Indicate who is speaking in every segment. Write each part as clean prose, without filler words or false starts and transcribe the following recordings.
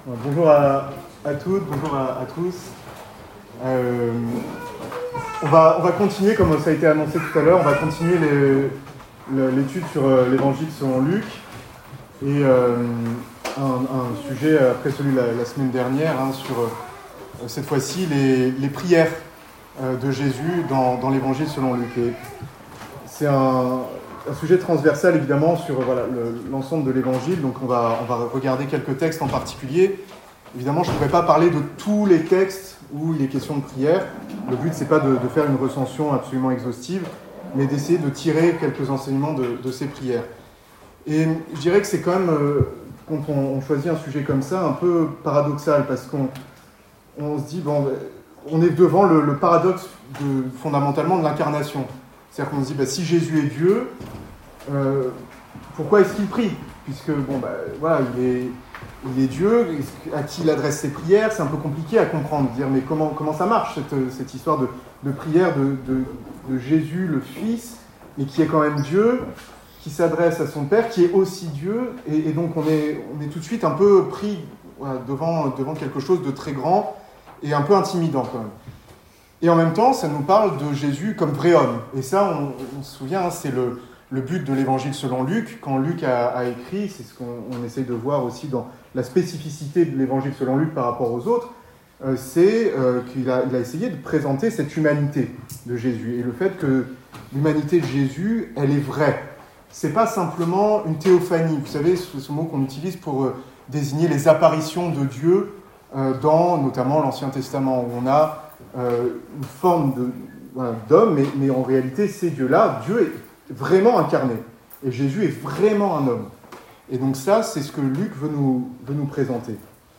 Speaker 1: Bonjour à toutes, bonjour à tous. On va continuer, comme ça a été annoncé tout à l'heure, on va continuer l'étude sur l'évangile selon Luc. Et un sujet après celui de la semaine dernière, sur cette fois-ci les prières de Jésus dans l'évangile selon Luc. Et c'est un sujet transversal évidemment sur l'ensemble de l'évangile, donc on va regarder quelques textes en particulier. Évidemment, je ne pourrais pas parler de tous les textes où il est question de prière. Le but, c'est pas de faire une recension absolument exhaustive, mais d'essayer de tirer quelques enseignements de ces prières. Et je dirais que c'est quand même, quand on choisit un sujet comme ça, un peu paradoxal, parce qu'on se dit, on est devant le paradoxe fondamentalement de l'incarnation. C'est-à-dire qu'on se dit, si Jésus est Dieu, pourquoi est-ce qu'il prie ? Puisque, il est Dieu, à qui il adresse ses prières, c'est un peu compliqué à comprendre, dire mais comment ça marche cette histoire de prière de Jésus, le Fils, mais qui est quand même Dieu, qui s'adresse à son Père, qui est aussi Dieu, et donc on est tout de suite un peu pris devant quelque chose de très grand et un peu intimidant quand même. Et en même temps, ça nous parle de Jésus comme vrai homme, et ça, on se souvient, c'est le but de l'évangile selon Luc. Quand Luc a écrit, c'est ce qu'on essaye de voir aussi dans la spécificité de l'évangile selon Luc par rapport aux autres, c'est qu'il a essayé de présenter cette humanité de Jésus. Et le fait que l'humanité de Jésus, elle est vraie. C'est pas simplement une théophanie. Vous savez, ce mot qu'on utilise pour désigner les apparitions de Dieu dans notamment l'Ancien Testament, où on a une forme d'homme, mais en réalité, ces dieux-là, Dieu est vraiment incarné. Et Jésus est vraiment un homme. Et donc ça, c'est ce que Luc veut nous présenter.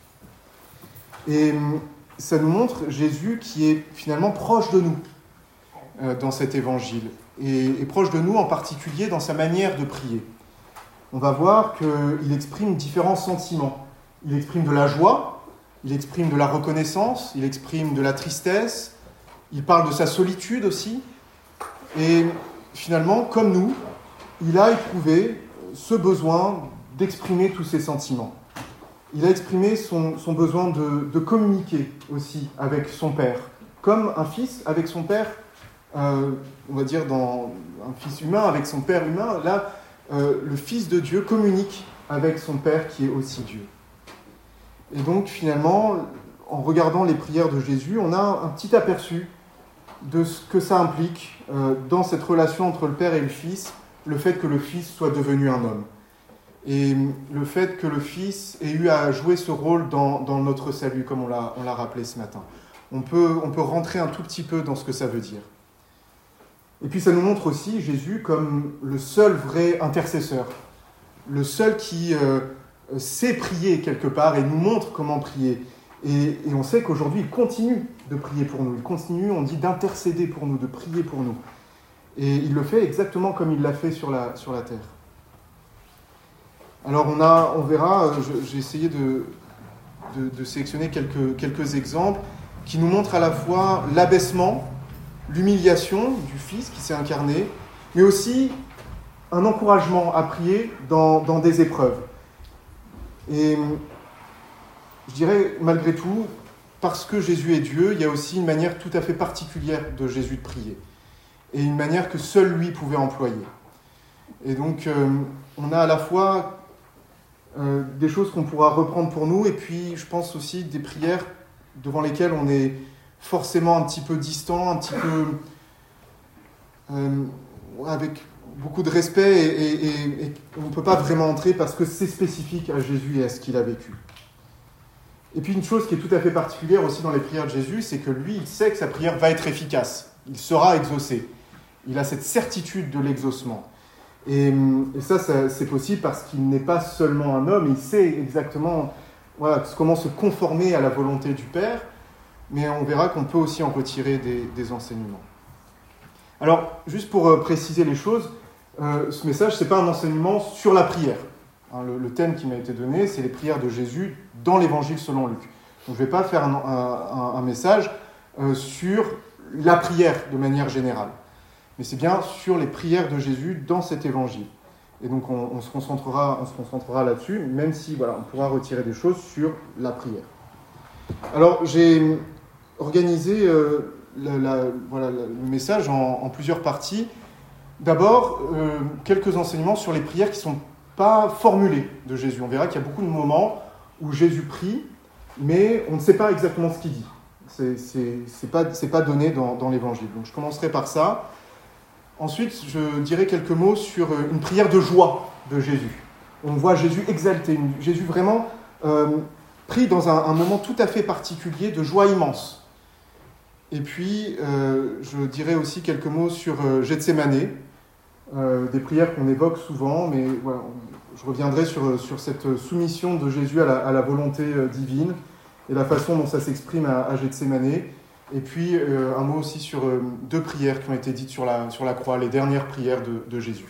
Speaker 1: Et ça nous montre Jésus qui est finalement proche de nous dans cet évangile. Et proche de nous en particulier dans sa manière de prier. On va voir qu'il exprime différents sentiments. Il exprime de la joie, il exprime de la reconnaissance, il exprime de la tristesse, il parle de sa solitude aussi. Et finalement, comme nous, il a éprouvé ce besoin d'exprimer tous ses sentiments. Il a exprimé son besoin de communiquer aussi avec son Père, comme un fils avec son Père, on va dire dans un fils humain avec son Père humain. Là, le Fils de Dieu communique avec son Père qui est aussi Dieu. Et donc finalement, en regardant les prières de Jésus, on a un petit aperçu de ce que ça implique dans cette relation entre le Père et le Fils, le fait que le Fils soit devenu un homme. Et le fait que le Fils ait eu à jouer ce rôle dans notre salut, comme on l'a rappelé ce matin. On peut rentrer un tout petit peu dans ce que ça veut dire. Et puis ça nous montre aussi Jésus comme le seul vrai intercesseur, le seul qui sait prier quelque part et nous montre comment prier. Et on sait qu'aujourd'hui, il continue de prier pour nous. Il continue, on dit, d'intercéder pour nous, de prier pour nous. Et il le fait exactement comme il l'a fait sur la terre. Alors on verra, j'ai essayé de sélectionner quelques exemples qui nous montrent à la fois l'abaissement, l'humiliation du Fils qui s'est incarné, mais aussi un encouragement à prier dans des épreuves. Et je dirais, malgré tout, parce que Jésus est Dieu, il y a aussi une manière tout à fait particulière de Jésus de prier. Et une manière que seul lui pouvait employer. Et donc, on a à la fois des choses qu'on pourra reprendre pour nous, et puis, je pense aussi, des prières devant lesquelles on est forcément un petit peu distant, un petit peu avec beaucoup de respect, et on ne peut pas vraiment entrer parce que c'est spécifique à Jésus et à ce qu'il a vécu. Et puis une chose qui est tout à fait particulière aussi dans les prières de Jésus, c'est que lui, il sait que sa prière va être efficace. Il sera exaucé. Il a cette certitude de l'exaucement. Et ça, c'est possible parce qu'il n'est pas seulement un homme, il sait exactement comment se conformer à la volonté du Père, mais on verra qu'on peut aussi en retirer des enseignements. Alors, juste pour préciser les choses, ce message, ce n'est pas un enseignement sur la prière. Le thème qui m'a été donné, c'est les prières de Jésus dans l'évangile selon Luc. Donc je ne vais pas faire un message sur la prière de manière générale, mais c'est bien sur les prières de Jésus dans cet évangile. Et donc on se concentrera là-dessus, même si on pourra retirer des choses sur la prière. Alors j'ai organisé le message en plusieurs parties. D'abord, quelques enseignements sur les prières qui ne sont pas formulées de Jésus. On verra qu'il y a beaucoup de moments où Jésus prie, mais on ne sait pas exactement ce qu'il dit. C'est pas donné dans l'Évangile. Donc je commencerai par ça. Ensuite, je dirai quelques mots sur une prière de joie de Jésus. On voit Jésus exalté, Jésus vraiment pris dans un moment tout à fait particulier de joie immense. Et puis, je dirai aussi quelques mots sur Gethsémané, des prières qu'on évoque souvent, mais voilà, je reviendrai sur cette soumission de Jésus à la volonté divine et la façon dont ça s'exprime à Gethsémané. Et puis, un mot aussi sur 2 prières qui ont été dites sur la croix, les dernières prières de Jésus.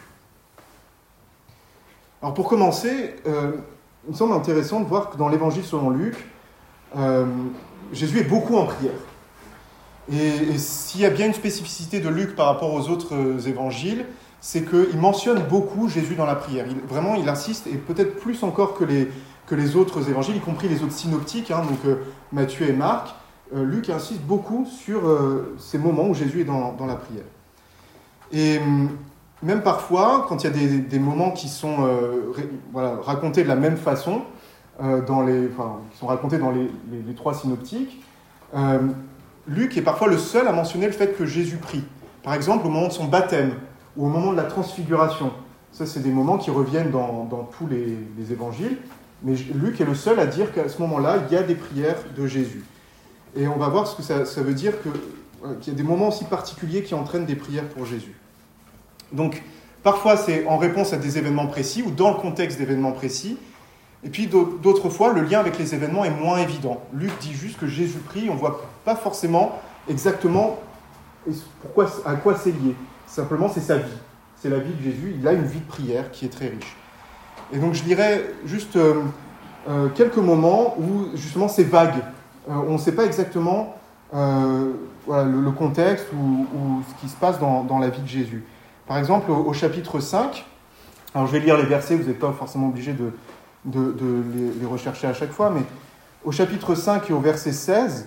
Speaker 1: Alors, pour commencer, il me semble intéressant de voir que dans l'Évangile selon Luc, Jésus est beaucoup en prière. Et s'il y a bien une spécificité de Luc par rapport aux autres évangiles, c'est qu'il mentionne beaucoup Jésus dans la prière. Vraiment, il insiste, et peut-être plus encore que les autres évangiles, y compris les autres synoptiques, donc Matthieu et Marc. Luc insiste beaucoup sur ces moments où Jésus est dans la prière. Et même parfois, quand il y a des moments qui sont racontés de la même façon, qui sont racontés dans les 3 synoptiques, Luc est parfois le seul à mentionner le fait que Jésus prie. Par exemple, au moment de son baptême ou au moment de la transfiguration. Ça, c'est des moments qui reviennent dans tous les évangiles. Mais Luc est le seul à dire qu'à ce moment-là, il y a des prières de Jésus. Et on va voir ce que ça veut dire qu'il y a des moments aussi particuliers qui entraînent des prières pour Jésus. Donc, parfois, c'est en réponse à des événements précis ou dans le contexte d'événements précis. Et puis, d'autres fois, le lien avec les événements est moins évident. Luc dit juste que Jésus prie, on ne voit pas forcément exactement à quoi c'est lié. Simplement, c'est sa vie. C'est la vie de Jésus. Il a une vie de prière qui est très riche. Et donc, je dirais juste quelques moments où, justement, c'est vague. On ne sait pas exactement le contexte ou ce qui se passe dans la vie de Jésus. Par exemple, au chapitre 5, alors je vais lire les versets, vous n'êtes pas forcément obligé de les rechercher à chaque fois, mais au chapitre 5 et au verset 16,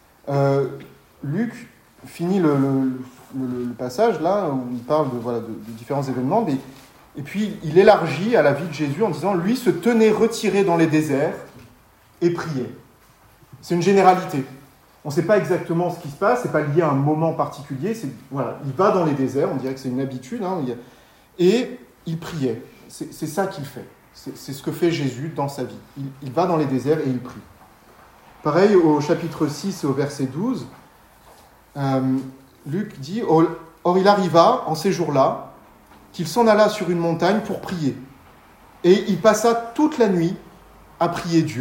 Speaker 1: Luc finit le passage là où il parle de différents événements, et puis il élargit à la vie de Jésus en disant « Lui se tenait retiré dans les déserts et priait ». C'est une généralité. On ne sait pas exactement ce qui se passe, ce n'est pas lié à un moment particulier. Il va dans les déserts, on dirait que c'est une habitude, et il priait. C'est ça qu'il fait. C'est ce que fait Jésus dans sa vie. Il va dans les déserts et il prie. Pareil, au chapitre 6 et au verset 12, Luc dit « Or il arriva, en ces jours-là, qu'il s'en alla sur une montagne pour prier. Et il passa toute la nuit à prier Dieu. »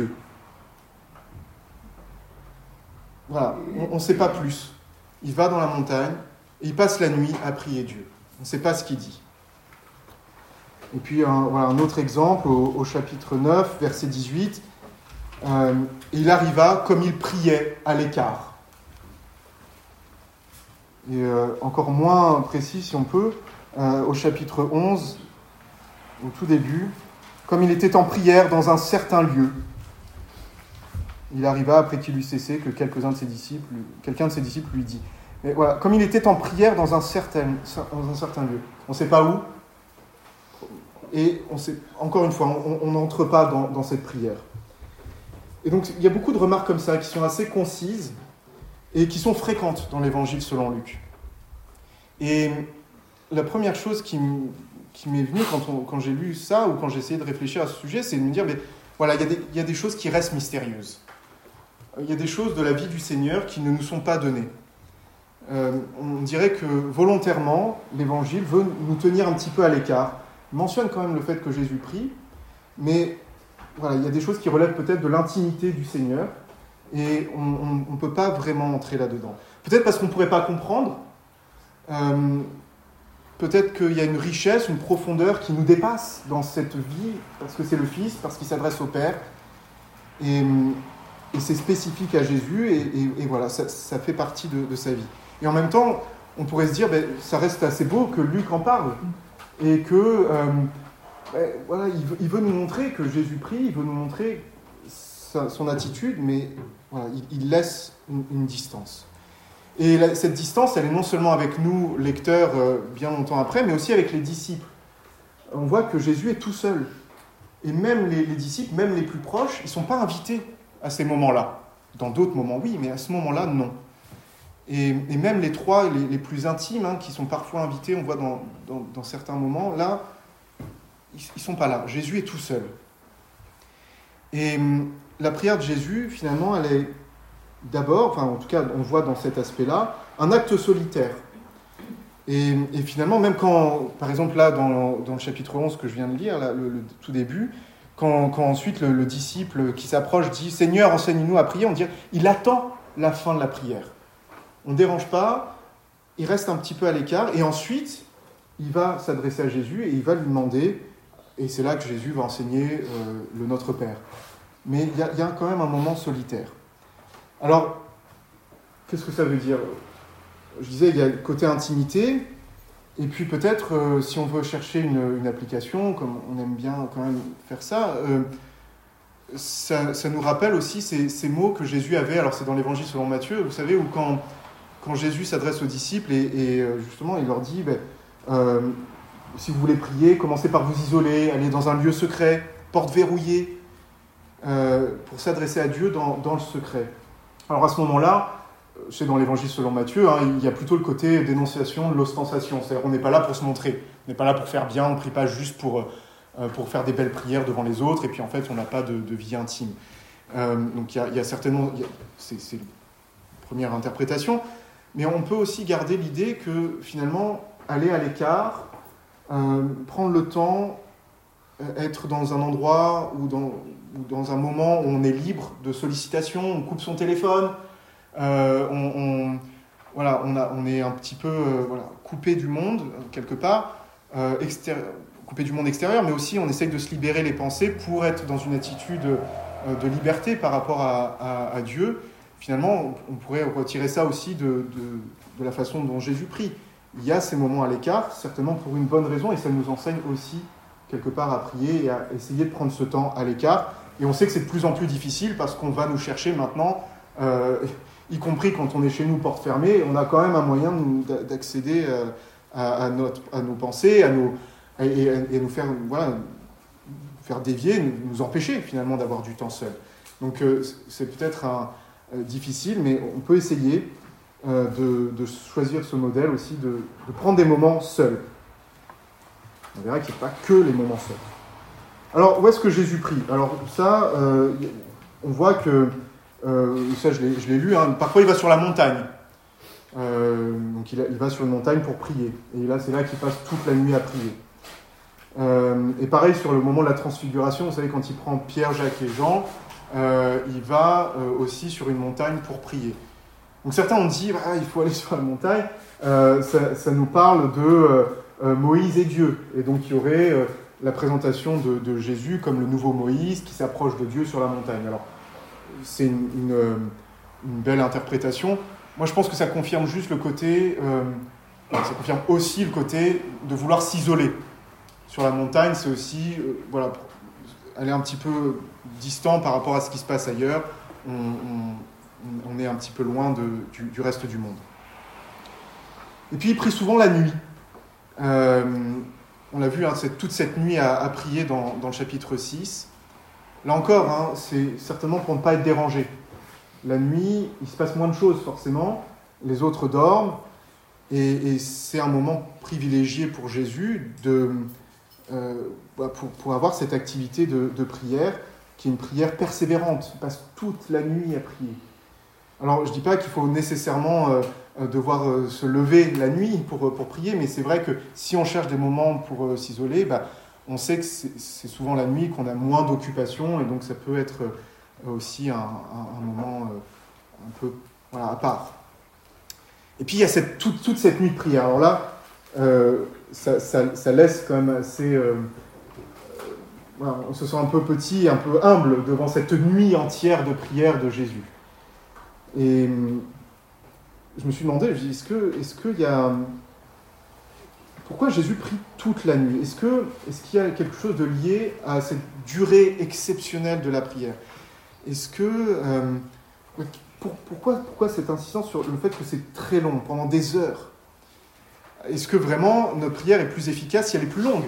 Speaker 1: Voilà, on ne sait pas plus. Il va dans la montagne et il passe la nuit à prier Dieu. On ne sait pas ce qu'il dit. Et puis, un autre exemple, au chapitre 9, verset 18, il arriva comme il priait à l'écart. Et encore moins précis, si on peut, au chapitre 11, au tout début, comme il était en prière dans un certain lieu. Il arriva, après qu'il eut cessé, que quelqu'un de ses disciples lui dit. Mais voilà, comme il était en prière dans un certain lieu. On ne sait pas où. Et encore une fois, on n'entre pas dans cette prière. Et donc, il y a beaucoup de remarques comme ça, qui sont assez concises et qui sont fréquentes dans l'Évangile selon Luc. Et la première chose qui m'est venue quand j'ai lu ça, ou quand j'ai essayé de réfléchir à ce sujet, c'est de me dire, mais voilà, il y a des choses qui restent mystérieuses. Il y a des choses de la vie du Seigneur qui ne nous sont pas données. On dirait que volontairement, l'Évangile veut nous tenir un petit peu à l'écart. Il mentionne quand même le fait que Jésus prie, mais voilà, il y a des choses qui relèvent peut-être de l'intimité du Seigneur, et on ne peut pas vraiment entrer là-dedans. Peut-être parce qu'on ne pourrait pas comprendre, peut-être qu'il y a une richesse, une profondeur qui nous dépasse dans cette vie, parce que c'est le Fils, parce qu'il s'adresse au Père, et c'est spécifique à Jésus, et voilà, ça fait partie de sa vie. Et en même temps, on pourrait se dire, ça reste assez beau que Luc en parle, et que voilà, il veut nous montrer que Jésus prie, il veut nous montrer son attitude, mais voilà, il laisse une distance. Et cette distance, elle est non seulement avec nous, lecteurs, bien longtemps après, mais aussi avec les disciples. On voit que Jésus est tout seul. Et même les disciples, même les plus proches, ils ne sont pas invités à ces moments-là. Dans d'autres moments, oui, mais à ce moment-là, non. Et même les trois, les plus intimes, qui sont parfois invités, on voit dans certains moments, là, ils ne sont pas là. Jésus est tout seul. Et la prière de Jésus, finalement, elle est d'abord, enfin en tout cas, on voit dans cet aspect-là, un acte solitaire. Et finalement, même quand, par exemple là, dans le chapitre 11 que je viens de lire, là, le tout début, quand ensuite le disciple qui s'approche dit « Seigneur, enseigne-nous à prier », on dit « Il attend la fin de la prière ». On ne dérange pas, il reste un petit peu à l'écart, et ensuite, il va s'adresser à Jésus et il va lui demander, et c'est là que Jésus va enseigner le Notre Père. Mais il y a quand même un moment solitaire. Alors, qu'est-ce que ça veut dire ? Je disais, il y a le côté intimité, et puis peut-être, si on veut chercher une application, comme on aime bien quand même faire ça, ça nous rappelle aussi ces mots que Jésus avait, alors c'est dans l'Évangile selon Matthieu, vous savez, où quand Jésus s'adresse aux disciples, et justement, il leur dit, si vous voulez prier, commencez par vous isoler, allez dans un lieu secret, porte verrouillée, pour s'adresser à Dieu dans le secret. Alors à ce moment-là, c'est dans l'Évangile selon Matthieu, il y a plutôt le côté dénonciation de l'ostentation. C'est-à-dire qu'on n'est pas là pour se montrer, on n'est pas là pour faire bien, on ne prie pas juste pour faire des belles prières devant les autres, et puis en fait on n'a pas de vie intime. Donc il y a certainement, c'est la première interprétation, mais on peut aussi garder l'idée que finalement, aller à l'écart, prendre le temps, être dans un endroit ou dans un moment où on est libre de sollicitation, on coupe son téléphone, on est un petit peu coupé du monde, quelque part, coupé du monde extérieur, mais aussi on essaye de se libérer les pensées pour être dans une attitude de liberté par rapport à Dieu. Finalement, on pourrait retirer ça aussi de la façon dont Jésus prie. Il y a ces moments à l'écart, certainement pour une bonne raison, et ça nous enseigne aussi quelque part à prier et à essayer de prendre ce temps à l'écart. Et on sait que c'est de plus en plus difficile parce qu'on va nous chercher maintenant, y compris quand on est chez nous porte fermée, on a quand même un moyen d'accéder à nos pensées, et nous faire dévier, nous empêcher finalement d'avoir du temps seul. Donc c'est peut-être difficile, mais on peut essayer de choisir ce modèle aussi, de prendre des moments seuls. On verra qu'il n'y a pas que les moments seuls. Alors, où est-ce que Jésus prie ? Alors ça, on voit que, ça je l'ai lu, parfois il va sur la montagne. Donc il va sur une montagne pour prier. Et là, c'est là qu'il passe toute la nuit à prier. Et pareil, sur le moment de la transfiguration, vous savez, quand il prend Pierre, Jacques et Jean, il va aussi sur une montagne pour prier. Donc certains ont dit, il faut aller sur la montagne. Ça nous parle de Moïse et Dieu. Et donc il y aurait la présentation de Jésus comme le nouveau Moïse qui s'approche de Dieu sur la montagne. Alors c'est une belle interprétation. Moi je pense que ça confirme juste le côté, ça confirme aussi le côté de vouloir s'isoler. Sur la montagne, c'est aussi aller un petit peu distant par rapport à ce qui se passe ailleurs. On est un petit peu loin du reste du monde. Et puis il prie souvent la nuit. On l'a vu, c'est toute cette nuit à prier dans le chapitre 6. Là encore, c'est certainement pour ne pas être dérangé. La nuit, il se passe moins de choses forcément. Les autres dorment. Et c'est un moment privilégié pour Jésus pour avoir cette activité de prière, qui est une prière persévérante. Il passe toute la nuit à prier. Alors, je ne dis pas qu'il faut nécessairement devoir se lever la nuit pour prier, mais c'est vrai que si on cherche des moments pour s'isoler, on sait que c'est souvent la nuit qu'on a moins d'occupation, et donc ça peut être aussi un moment un peu à part. Et puis il y a toute cette nuit de prière. Alors là, ça laisse quand même assez... on se sent un peu petit, un peu humble devant cette nuit entière de prière de Jésus. Et je me suis demandé, est-ce qu'il y a pourquoi Jésus prie toute la nuit ? Est-ce qu'il y a quelque chose de lié à cette durée exceptionnelle de la prière ? Est-ce que... pourquoi cette insistance sur le fait que c'est très long, pendant des heures ? Est-ce que vraiment notre prière est plus efficace si elle est plus longue ?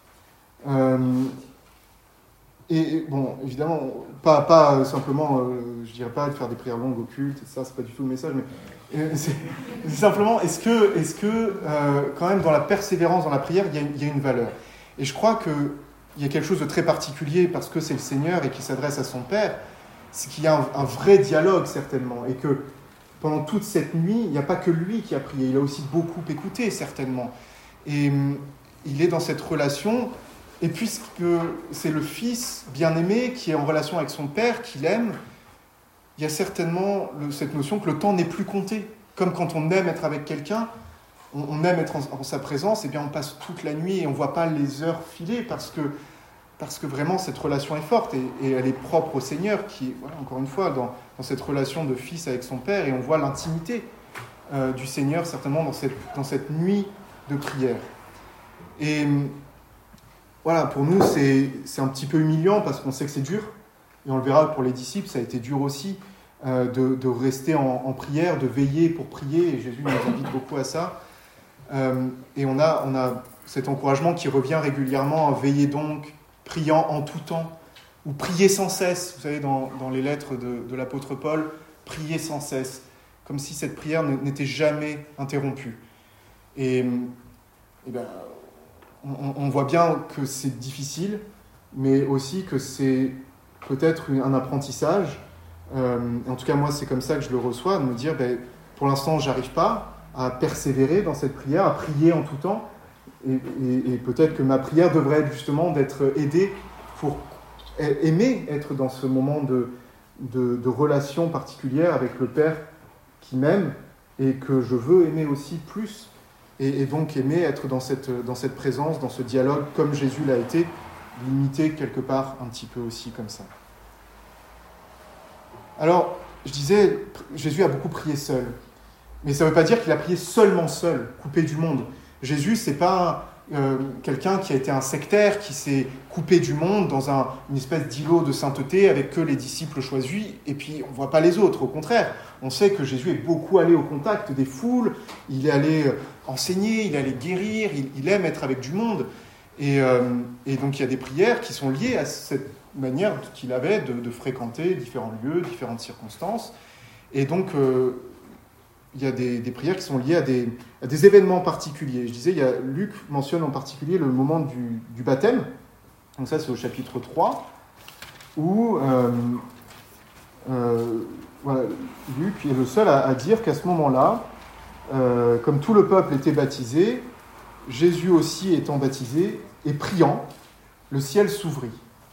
Speaker 1: Et bon, évidemment, pas simplement, je dirais pas de faire des prières longues occultes, ça c'est pas du tout le message, mais c'est simplement, est-ce que quand même dans la persévérance dans la prière, il y a une valeur ? Et je crois qu'il y a quelque chose de très particulier parce que c'est le Seigneur et qu'il s'adresse à son Père, c'est qu'il y a un vrai dialogue certainement, et que pendant toute cette nuit, il n'y a pas que lui qui a prié, il a aussi beaucoup écouté certainement. Et il est dans cette relation, et puisque c'est le Fils bien-aimé qui est en relation avec son Père, qu'il aime, il y a certainement cette notion que le temps n'est plus compté. Comme quand on aime être avec quelqu'un, on aime être en sa présence, et bien on passe toute la nuit et on ne voit pas les heures filer parce que vraiment cette relation est forte et elle est propre au Seigneur qui, voilà, encore une fois, dans cette relation de fils avec son Père, et on voit l'intimité du Seigneur certainement dans cette nuit de prière. Et voilà, pour nous, c'est un petit peu humiliant parce qu'on sait que c'est dur, et on le verra pour les disciples, ça a été dur aussi de rester en prière, de veiller pour prier, et Jésus nous invite beaucoup à ça. Et on a cet encouragement qui revient régulièrement, veiller donc, priant en tout temps, ou prier sans cesse. Vous savez, dans les lettres de l'apôtre Paul, prier sans cesse, comme si cette prière n'était jamais interrompue. Et ben, on voit bien que c'est difficile, mais aussi que c'est peut-être un apprentissage. En tout cas, moi, c'est comme ça que je le reçois, de me dire, pour l'instant, je n'arrive pas à persévérer dans cette prière, à prier en tout temps. Et peut-être que ma prière devrait être justement d'être aidée pour aimer être dans ce moment de relation particulière avec le Père qui m'aime et que je veux aimer aussi plus. Et donc aimer être dans cette présence, dans ce dialogue, comme Jésus l'a été, limité quelque part un petit peu aussi comme ça. Alors, je disais, Jésus a beaucoup prié seul. Mais ça ne veut pas dire qu'il a prié seulement seul, coupé du monde. Jésus, ce n'est pas quelqu'un qui a été un sectaire, qui s'est coupé du monde dans une espèce d'îlot de sainteté avec que les disciples choisis, et puis on ne voit pas les autres. Au contraire, on sait que Jésus est beaucoup allé au contact des foules, il est allé enseigner, il est allé guérir, il aime être avec du monde. Et donc il y a des prières qui sont liées à cette manière qu'il avait de fréquenter différents lieux, différentes circonstances. Et donc il y a des prières qui sont liées à des événements particuliers. Je disais, Luc mentionne en particulier le moment du baptême. Donc ça, c'est au chapitre 3, où voilà, Luc est le seul à dire qu'à ce moment-là, comme tout le peuple était baptisé, Jésus aussi étant baptisé, et priant, le ciel s'ouvrit.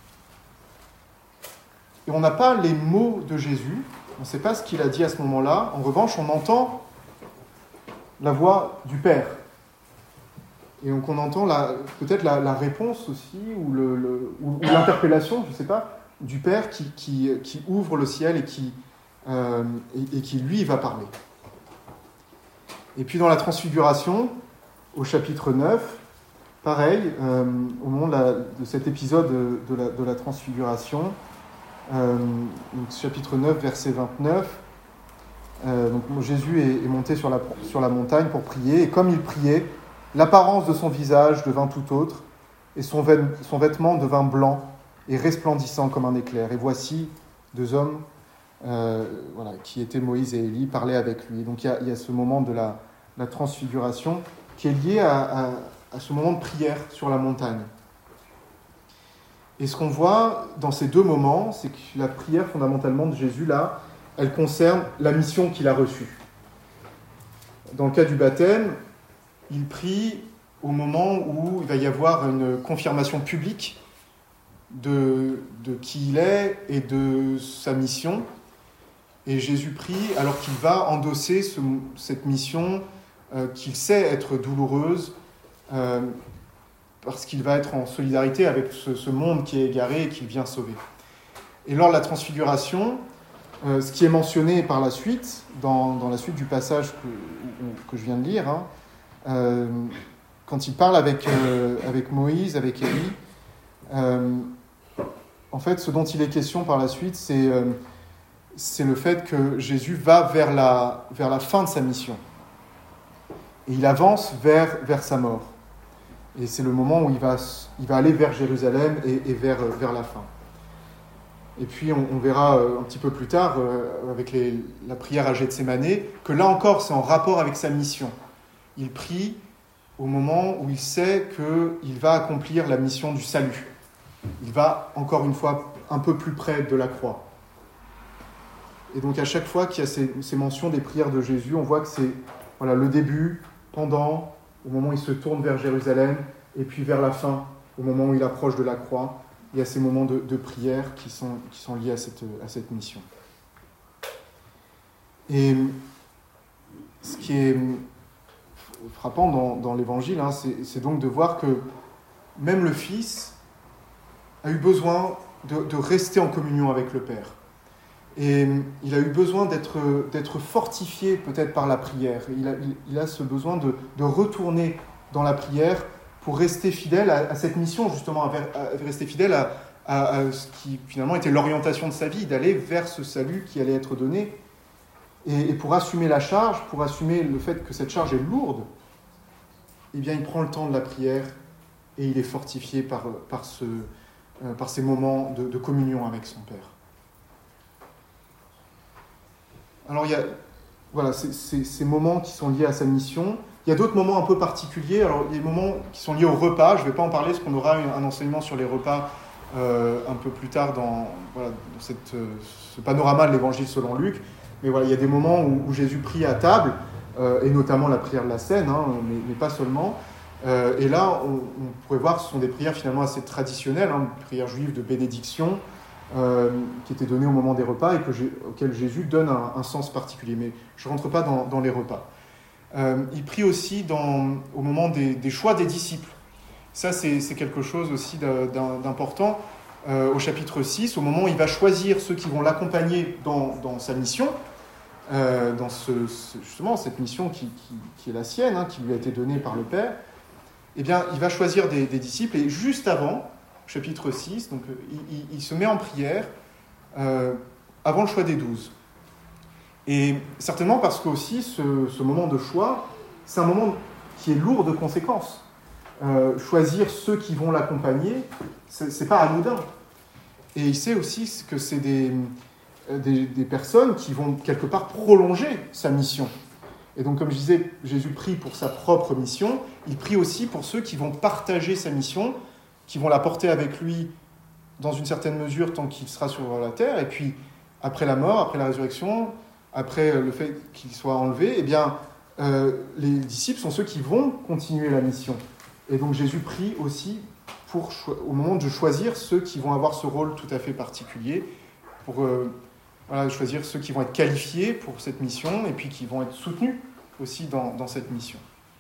Speaker 1: Et on n'a pas les mots de Jésus, on ne sait pas ce qu'il a dit à ce moment-là. En revanche, on entend la voix du Père. Et donc on entend peut-être la réponse aussi, ou l'interpellation, je ne sais pas, du Père qui ouvre le ciel et qui lui, va parler. Et puis dans la transfiguration, au chapitre 9, pareil, au moment de cet épisode de la transfiguration, donc, chapitre 9, verset 29, donc Jésus est monté sur la montagne pour prier, et comme il priait, l'apparence de son visage devint tout autre, et son vêtement devint blanc et resplendissant comme un éclair. Et voici 2 hommes qui étaient Moïse et Élie, parlaient avec lui. Et donc il y a ce moment de la transfiguration qui est lié à ce moment de prière sur la montagne. Et ce qu'on voit dans ces 2 moments, c'est que la prière fondamentalement de Jésus, là, elle concerne la mission qu'il a reçue. Dans le cas du baptême, il prie au moment où il va y avoir une confirmation publique de qui il est et de sa mission. Et Jésus prie alors qu'il va endosser cette mission qu'il sait être douloureuse, parce qu'il va être en solidarité avec ce monde qui est égaré et qu'il vient sauver. Et lors de la transfiguration, ce qui est mentionné par la suite, dans la suite du passage que je viens de lire, quand quand il parle avec Moïse, avec Élie, en fait, ce dont il est question par la suite, c'est le fait que Jésus va vers la fin de sa mission. Et il avance vers sa mort. Et c'est le moment où il va aller vers Jérusalem et vers la fin. Et puis on verra un petit peu plus tard, avec la prière à Gethsémanée, que là encore, c'est en rapport avec sa mission. Il prie au moment où il sait qu'il va accomplir la mission du salut. Il va, encore une fois, un peu plus près de la croix. Et donc à chaque fois qu'il y a ces mentions des prières de Jésus, on voit que c'est le début, pendant, au moment où il se tourne vers Jérusalem, et puis vers la fin, au moment où il approche de la croix. Il y a ces moments de prière qui sont liés à cette mission. Et ce qui est frappant dans l'Évangile, c'est donc de voir que même le Fils a eu besoin de rester en communion avec le Père. Et il a eu besoin d'être fortifié peut-être par la prière. Il a ce besoin de retourner dans la prière pour rester fidèle à cette mission, justement, à rester fidèle à ce qui finalement était l'orientation de sa vie, d'aller vers ce salut qui allait être donné. Et pour assumer la charge, pour assumer le fait que cette charge est lourde, eh bien, il prend le temps de la prière et il est fortifié par ces moments de communion avec son Père. Alors, il y a ces moments qui sont liés à sa mission. Il y a d'autres moments un peu particuliers. Alors, il y a des moments qui sont liés au repas. Je ne vais pas en parler parce qu'on aura un enseignement sur les repas un peu plus tard dans ce panorama de l'Évangile selon Luc. Mais voilà, il y a des moments où Jésus prie à table, et notamment la prière de la Cène, mais pas seulement. Et là, on pourrait voir que ce sont des prières finalement assez traditionnelles, prières juives de bénédiction, qui étaient données au moment des repas et auxquelles Jésus donne un sens particulier. Mais je ne rentre pas dans les repas. Il prie aussi au moment des choix des disciples. Ça, c'est quelque chose aussi d'important. Au chapitre 6, au moment où il va choisir ceux qui vont l'accompagner dans sa mission, dans justement cette mission qui est la sienne, qui lui a été donnée par le Père, eh bien, il va choisir des disciples. Et juste avant, chapitre 6, donc, il se met en prière avant le choix des 12. Et certainement parce qu'aussi, ce moment de choix, c'est un moment qui est lourd de conséquences. Choisir ceux qui vont l'accompagner, c'est pas anodin. Et il sait aussi que c'est des personnes qui vont quelque part prolonger sa mission. Et donc, comme je disais, Jésus prie pour sa propre mission, il prie aussi pour ceux qui vont partager sa mission, qui vont la porter avec lui dans une certaine mesure tant qu'il sera sur la terre, et puis après la mort, après la résurrection, après le fait qu'il soit enlevé, eh bien, les disciples sont ceux qui vont continuer la mission. Et donc Jésus prie aussi au moment de choisir ceux qui vont avoir ce rôle tout à fait particulier, pour choisir ceux qui vont être qualifiés pour cette mission et puis qui vont être soutenus aussi dans cette mission.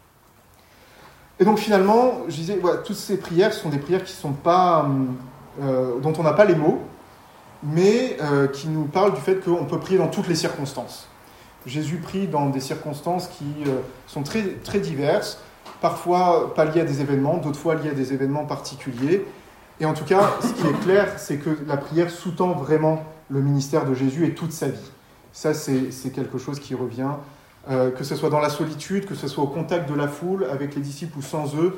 Speaker 1: Et donc finalement, je disais, toutes ces prières sont des prières qui sont pas, dont on n'a pas les mots, mais qui nous parlent du fait qu'on peut prier dans toutes les circonstances. Jésus prie dans des circonstances qui sont très, très diverses, parfois pas liées à des événements, d'autres fois liées à des événements particuliers. Et en tout cas, ce qui est clair, c'est que la prière sous-tend vraiment le ministère de Jésus et toute sa vie. Ça, c'est quelque chose qui revient, que ce soit dans la solitude, que ce soit au contact de la foule, avec les disciples ou sans eux,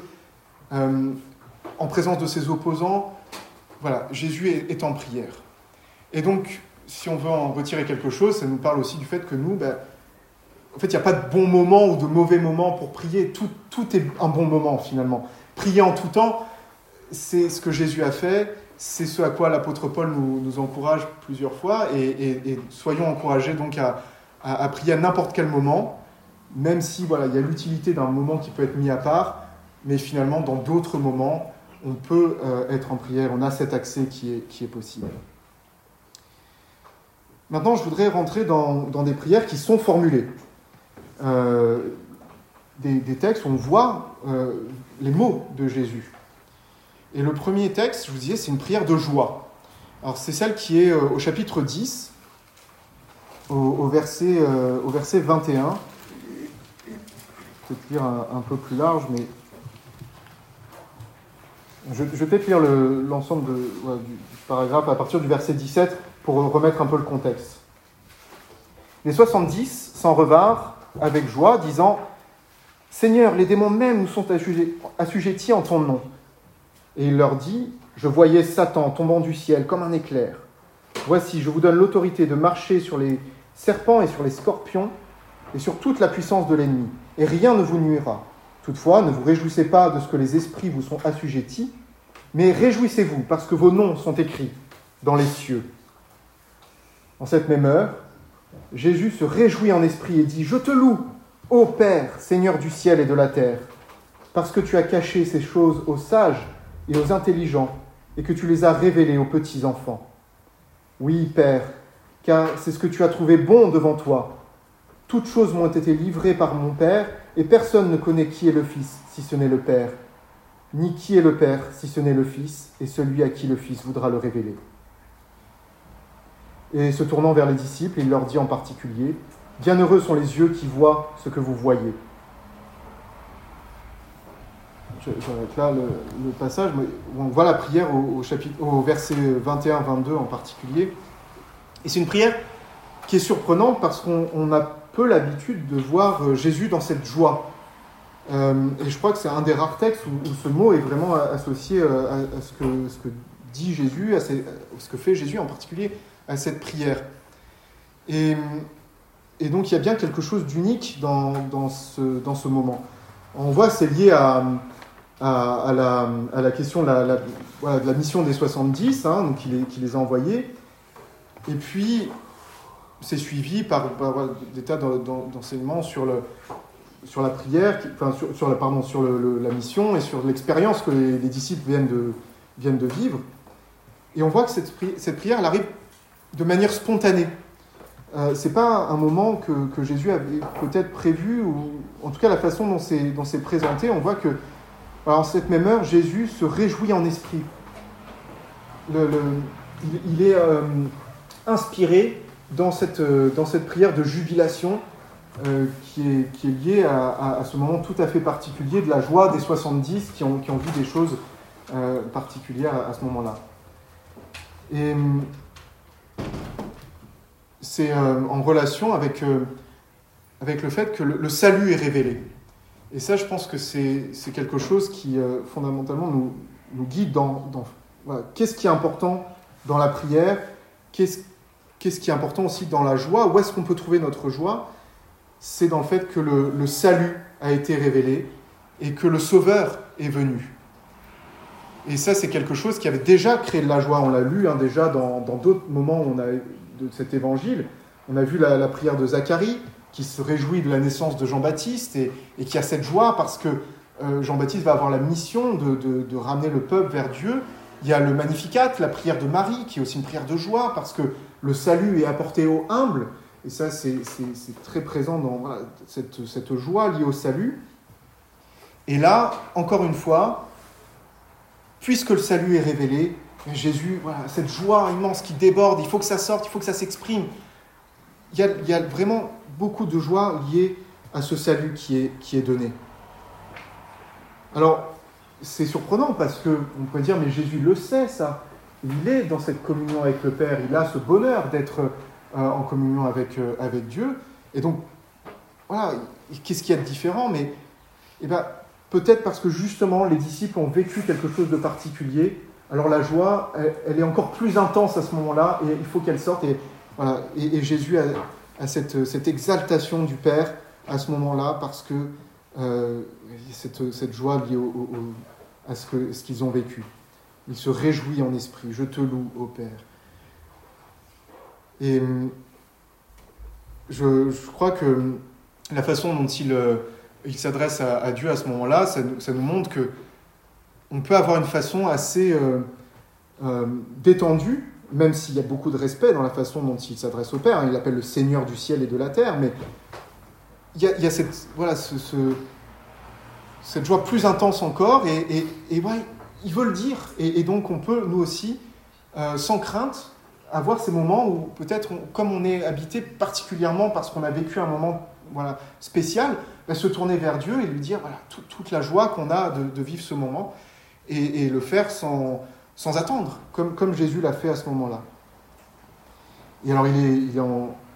Speaker 1: en présence de ses opposants. Voilà, Jésus est en prière. Et donc, si on veut en retirer quelque chose, ça nous parle aussi du fait que nous, en fait, il n'y a pas de bon moment ou de mauvais moment pour prier. Tout est un bon moment, finalement. Prier en tout temps, c'est ce que Jésus a fait, c'est ce à quoi l'apôtre Paul nous encourage plusieurs fois, et soyons encouragés donc à prier à n'importe quel moment, même si il y a l'utilité d'un moment qui peut être mis à part, mais finalement, dans d'autres moments, on peut être en prière, on a cet accès qui est possible. Maintenant, je voudrais rentrer dans des prières qui sont formulées. Des textes où on voit les mots de Jésus. Et le premier texte, je vous disais, c'est une prière de joie. Alors, c'est celle qui est au chapitre 10, au verset 21. Je vais peut-être lire un peu plus large, mais Je vais peut-être lire l'ensemble du paragraphe à partir du verset 17 pour remettre un peu le contexte. Les 70 s'en revinrent avec joie, disant « Seigneur, les démons même nous sont assujettis en ton nom. » Et il leur dit « Je voyais Satan tombant du ciel comme un éclair. Voici, je vous donne l'autorité de marcher sur les serpents et sur les scorpions et sur toute la puissance de l'ennemi, et rien ne vous nuira. Toutefois, ne vous réjouissez pas de ce que les esprits vous sont assujettis, mais réjouissez-vous parce que vos noms sont écrits dans les cieux. » En cette même heure, Jésus se réjouit en esprit et dit « Je te loue, ô Père, Seigneur du ciel et de la terre, parce que tu as caché ces choses aux sages et aux intelligents, et que tu les as révélées aux petits enfants. Oui, Père, car c'est ce que tu as trouvé bon devant toi. Toutes choses m'ont été livrées par mon Père, et personne ne connaît qui est le Fils, si ce n'est le Père, ni qui est le Père, si ce n'est le Fils, et celui à qui le Fils voudra le révéler. » Et se tournant vers les disciples, il leur dit en particulier, « Bienheureux sont les yeux qui voient ce que vous voyez. » J'arrête là le passage, où on voit la prière au verset 21-22 en particulier. Et c'est une prière qui est surprenante parce qu'on a peu l'habitude de voir Jésus dans cette joie. Et je crois que c'est un des rares textes où ce mot est vraiment associé à ce que dit Jésus, à ce que fait Jésus en particulier à cette prière. Et donc il y a bien quelque chose d'unique dans ce moment. On voit que c'est lié à la question de la mission des 70, donc qui les a envoyés. Et puis, c'est suivi par des tas d'enseignements sur la prière, sur la mission et sur l'expérience que les disciples viennent de vivre. Et on voit que cette prière, elle arrive de manière spontanée. C'est pas un moment que Jésus avait peut-être prévu, ou en tout cas la façon dont c'est présenté, on voit que en cette même heure, Jésus se réjouit en esprit. Il est inspiré dans cette prière de jubilation qui est liée à ce moment tout à fait particulier de la joie des 70 qui ont vu des choses particulières à ce moment-là. Et c'est en relation avec le fait que le salut est révélé. Et ça, je pense que c'est quelque chose qui, fondamentalement, nous guide dans qu'est-ce qui est important dans la prière, qu'est-ce qui est important aussi dans la joie, où est-ce qu'on peut trouver notre joie. C'est dans le fait que le salut a été révélé et que le Sauveur est venu. Et ça, c'est quelque chose qui avait déjà créé de la joie. On l'a lu déjà dans d'autres moments de cet évangile. On a vu la prière de Zacharie, qui se réjouit de la naissance de Jean-Baptiste et qui a cette joie parce que Jean-Baptiste va avoir la mission de ramener le peuple vers Dieu. Il y a le Magnificat, la prière de Marie, qui est aussi une prière de joie parce que le salut est apporté aux humbles. Et ça, c'est très présent dans cette joie liée au salut. Et là, encore une fois, puisque le salut est révélé, Jésus, cette joie immense qui déborde, il faut que ça sorte, il faut que ça s'exprime. Il y a vraiment beaucoup de joie liée à ce salut qui est donné. Alors, c'est surprenant parce qu'on peut dire, mais Jésus le sait, ça. Il est dans cette communion avec le Père, il a ce bonheur d'être en communion avec Dieu. Et donc, voilà, qu'est-ce qu'il y a de différent ? Mais peut-être parce que justement, les disciples ont vécu quelque chose de particulier, alors la joie, elle est encore plus intense à ce moment-là, et il faut qu'elle sorte. Et Jésus a cette exaltation du Père à ce moment-là, parce que cette joie liée à ce qu'ils ont vécu. Il se réjouit en esprit. Je te loue, ô Père. Et je crois que la façon dont il s'adresse à Dieu à ce moment-là, ça nous montre que on peut avoir une façon assez détendue, même s'il y a beaucoup de respect dans la façon dont il s'adresse au Père. Il l'appelle le Seigneur du ciel et de la terre, mais il y a cette joie plus intense encore, et il veut le dire. Et donc on peut, nous aussi, sans crainte, avoir ces moments où peut-être, comme on est habité particulièrement parce qu'on a vécu un moment spécial, se tourner vers Dieu et lui dire toute la joie qu'on a de vivre ce moment. et le faire sans attendre, comme Jésus l'a fait à ce moment-là. Et alors il est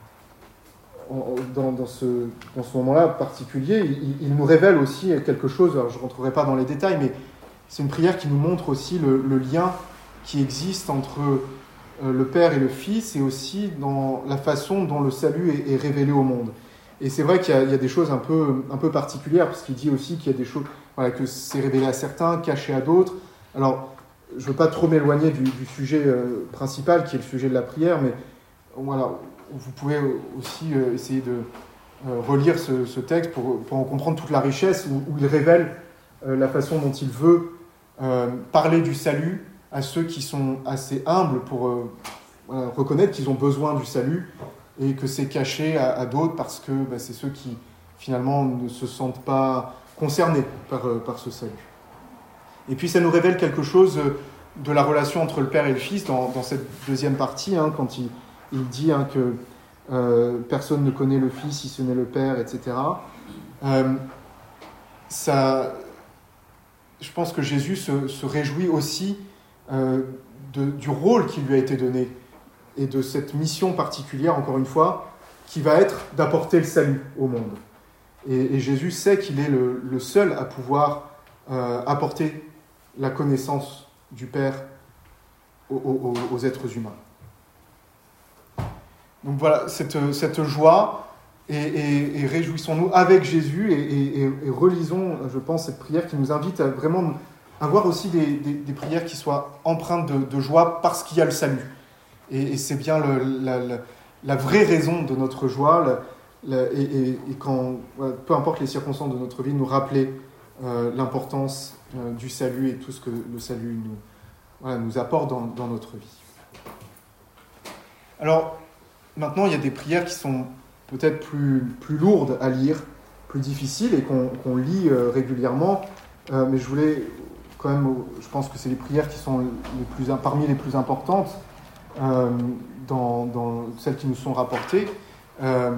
Speaker 1: dans ce moment-là particulier, il nous révèle aussi quelque chose, alors je ne rentrerai pas dans les détails, mais c'est une prière qui nous montre aussi le lien qui existe entre le Père et le Fils, et aussi dans la façon dont le salut est révélé au monde. Et c'est vrai qu'il y a des choses un peu particulières, parce qu'il dit aussi qu'il y a des choses, voilà, que c'est révélé à certains, caché à d'autres. Alors, je ne veux pas trop m'éloigner du sujet principal, qui est le sujet de la prière, mais voilà, vous pouvez aussi essayer de relire ce texte pour en comprendre toute la richesse, où il révèle la façon dont il veut parler du salut à ceux qui sont assez humbles pour reconnaître qu'ils ont besoin du salut, et que c'est caché à d'autres parce que c'est ceux qui finalement ne se sentent pas concernés par ce salut. Et puis ça nous révèle quelque chose de la relation entre le Père et le Fils dans cette deuxième partie, quand il dit que personne ne connaît le Fils si ce n'est le Père, etc. Je pense que Jésus se réjouit aussi du rôle qui lui a été donné, et de cette mission particulière, encore une fois, qui va être d'apporter le salut au monde. Et Jésus sait qu'il est le seul à pouvoir apporter la connaissance du Père aux êtres humains. Donc voilà, cette joie, et réjouissons-nous avec Jésus, et relisons, je pense, cette prière qui nous invite à vraiment avoir aussi des prières qui soient empreintes de joie, parce qu'il y a le salut. Et c'est bien la vraie raison de notre joie, et quand, voilà, peu importe les circonstances de notre vie, nous rappeler l'importance du salut et tout ce que le salut nous apporte dans notre vie. Alors, maintenant, il y a des prières qui sont peut-être plus lourdes à lire, plus difficiles, et qu'on lit régulièrement, mais je voulais quand même, je pense que c'est les prières qui sont parmi les plus importantes, dans celles qui nous sont rapportées, à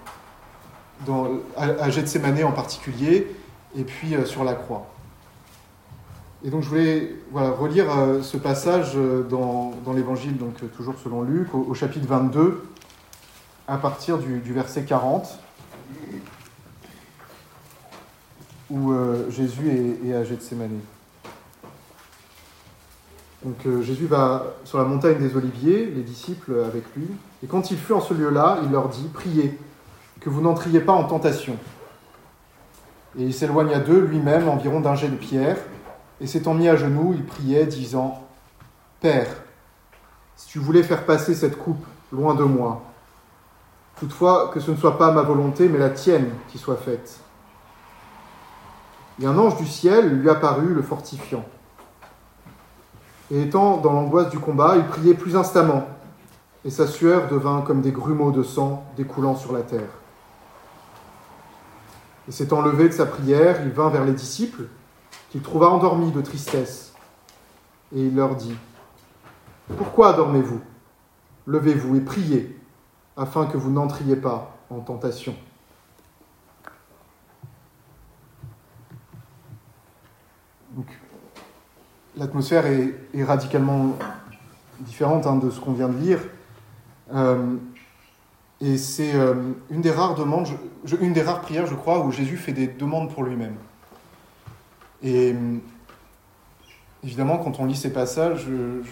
Speaker 1: Gethsémanée en particulier, et puis sur la croix. Et donc je voulais relire ce passage dans l'Évangile, donc toujours selon Luc, au chapitre 22, à partir du verset 40, où Jésus est à Gethsémanée. Donc Jésus va sur la montagne des Oliviers, les disciples avec lui, et quand il fut en ce lieu-là, il leur dit « Priez, que vous n'entriez pas en tentation. » Et il s'éloigna d'eux lui-même environ d'un jet de pierre, et s'étant mis à genoux, il priait, disant « Père, si tu voulais faire passer cette coupe loin de moi, toutefois que ce ne soit pas ma volonté, mais la tienne qui soit faite. » Et un ange du ciel lui apparut, le fortifiant. Et étant dans l'angoisse du combat, il priait plus instamment, et sa sueur devint comme des grumeaux de sang découlant sur la terre. Et s'étant levé de sa prière, il vint vers les disciples, qu'il trouva endormis de tristesse. Et il leur dit « Pourquoi dormez-vous ? Levez-vous et priez, afin que vous n'entriez pas en tentation. » Donc, l'atmosphère est radicalement différente de ce qu'on vient de lire. Et c'est une des rares prières, je crois, où Jésus fait des demandes pour lui-même. Et évidemment, quand on lit ces passages,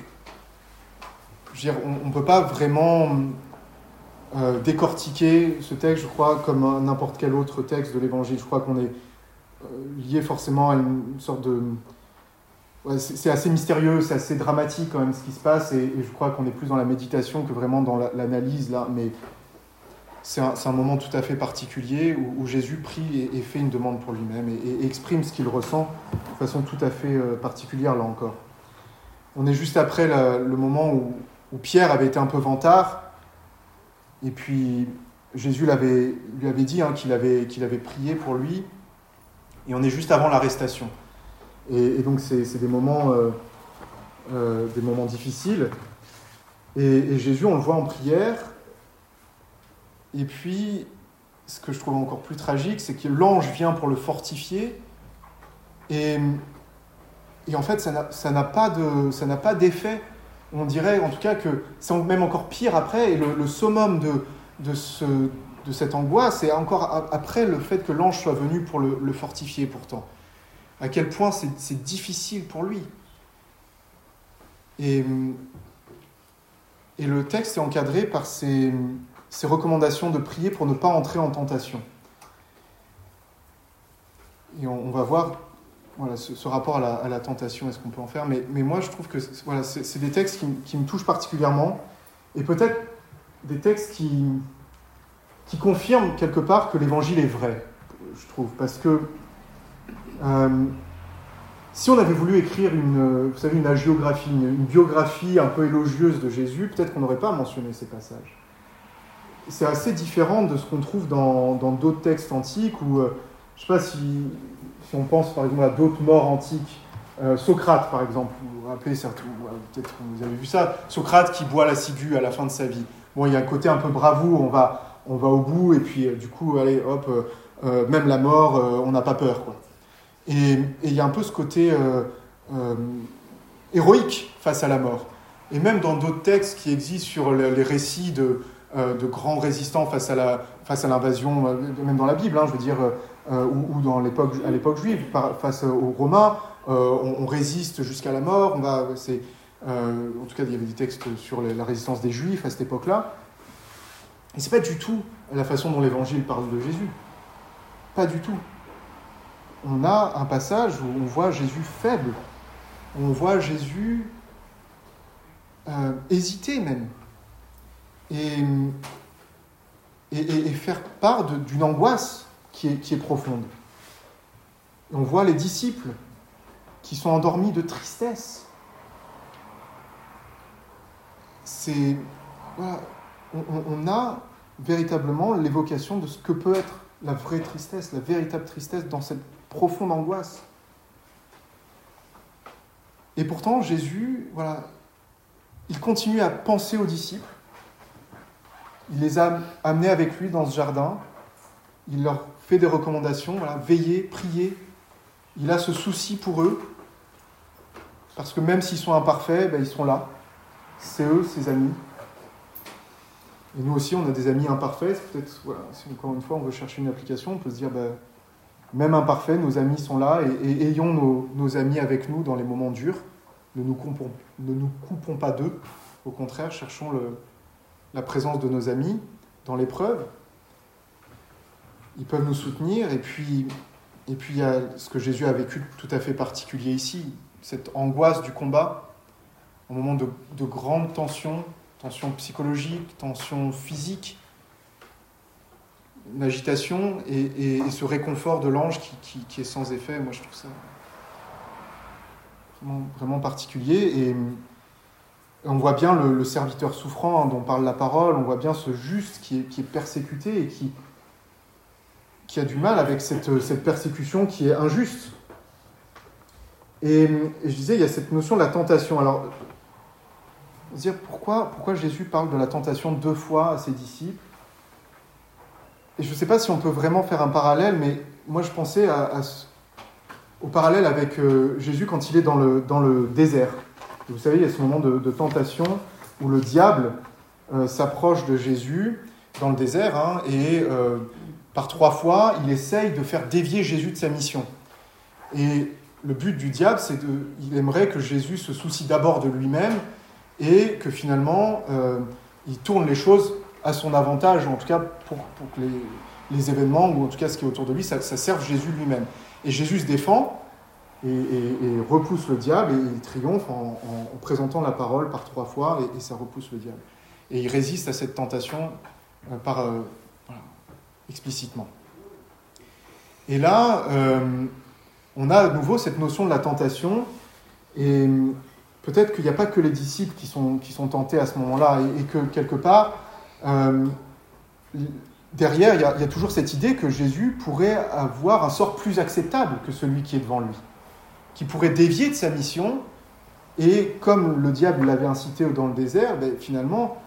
Speaker 1: on ne peut pas vraiment décortiquer ce texte, je crois, comme n'importe quel autre texte de l'Évangile. Je crois qu'on est lié forcément à une sorte de... Ouais, c'est assez mystérieux, c'est assez dramatique quand même ce qui se passe, et je crois qu'on est plus dans la méditation que vraiment dans l'analyse, là, mais c'est un moment tout à fait particulier où Jésus prie et fait une demande pour lui-même, et exprime ce qu'il ressent de façon tout à fait particulière, là encore. On est juste après le moment où Pierre avait été un peu vantard, et puis Jésus lui avait dit qu'il avait prié pour lui, et on est juste avant l'arrestation. Et donc c'est des moments difficiles. Et Jésus, on le voit en prière. Et puis, ce que je trouve encore plus tragique, c'est que l'ange vient pour le fortifier. Et en fait, ça n'a pas d'effet. On dirait en tout cas que c'est même encore pire après, et le summum de cette angoisse, c'est encore après le fait que l'ange soit venu pour le fortifier pourtant. À quel point c'est difficile pour lui. Et le texte est encadré par ces recommandations de prier pour ne pas entrer en tentation. Et on va voir ce rapport à la tentation et ce qu'on peut en faire. Mais moi, je trouve que c'est des textes qui me touchent particulièrement, et peut-être des textes qui confirment quelque part que l'Évangile est vrai, je trouve. Parce que si on avait voulu écrire une hagiographie, une biographie un peu élogieuse de Jésus, peut-être qu'on n'aurait pas mentionné ces passages. C'est assez différent de ce qu'on trouve dans d'autres textes antiques, où, je ne sais pas si on pense par exemple à d'autres morts antiques, Socrate par exemple, vous vous rappelez, peut-être que vous avez vu ça, Socrate qui boit la ciguë à la fin de sa vie. Bon, il y a un côté un peu bravoure, on va au bout, et puis du coup, allez, hop, même la mort, on n'a pas peur, quoi. Et il y a un peu ce côté héroïque face à la mort. Et même dans d'autres textes qui existent sur les récits de grands résistants face à l'invasion, même dans la Bible, je veux dire, ou à l'époque juive, face aux Romains, on résiste jusqu'à la mort. En tout cas, il y avait des textes sur la résistance des Juifs à cette époque-là. Et c'est pas du tout la façon dont l'Évangile parle de Jésus. Pas du tout. On a un passage où on voit Jésus faible. On voit Jésus hésiter même. Et faire part d'une angoisse qui est profonde. Et on voit les disciples qui sont endormis de tristesse. On a véritablement l'évocation de ce que peut être la vraie tristesse, la véritable tristesse dans cette profonde angoisse. Et pourtant, Jésus, il continue à penser aux disciples. Il les a amenés avec lui dans ce jardin. Il leur fait des recommandations, veillez, priez. Il a ce souci pour eux, parce que même s'ils sont imparfaits, ils sont là. C'est eux, ses amis. Et nous aussi, on a des amis imparfaits. Peut-être, si encore une fois on veut chercher une application, on peut se dire, même imparfaits, nos amis sont là, et ayons nos amis avec nous dans les moments durs. Ne nous coupons pas d'eux. Au contraire, cherchons la présence de nos amis dans l'épreuve. Ils peuvent nous soutenir, et puis il y a ce que Jésus a vécu tout à fait particulier ici, cette angoisse du combat, un moment de grande tension psychologique, tension physique, une agitation, et ce réconfort de l'ange qui est sans effet. Moi, je trouve ça vraiment particulier. Et on voit bien le serviteur souffrant dont parle la parole, on voit bien ce juste qui est persécuté et qui a du mal avec cette persécution qui est injuste. Et je disais, il y a cette notion de la tentation. Alors, dire pourquoi Jésus parle de la tentation 2 fois à ses disciples. Et je ne sais pas si on peut vraiment faire un parallèle, mais moi je pensais au parallèle avec Jésus quand il est dans le désert. Et vous savez, il y a ce moment de tentation où le diable s'approche de Jésus dans le désert, et par 3 fois, il essaye de faire dévier Jésus de sa mission. Et le but du diable, il aimerait que Jésus se soucie d'abord de lui-même, et que finalement, il tourne les choses à son avantage, en tout cas pour que les événements, ou en tout cas ce qui est autour de lui, ça serve Jésus lui-même. Et Jésus se défend et repousse le diable, et il triomphe en présentant la parole par 3 fois, et ça repousse le diable. Et il résiste à cette tentation explicitement. Et là, on a à nouveau cette notion de la tentation, et peut-être qu'il n'y a pas que les disciples qui sont tentés à ce moment-là, et que quelque part, derrière, il y a toujours cette idée que Jésus pourrait avoir un sort plus acceptable que celui qui est devant lui, qui pourrait dévier de sa mission, et comme le diable l'avait incité dans le désert, finalement,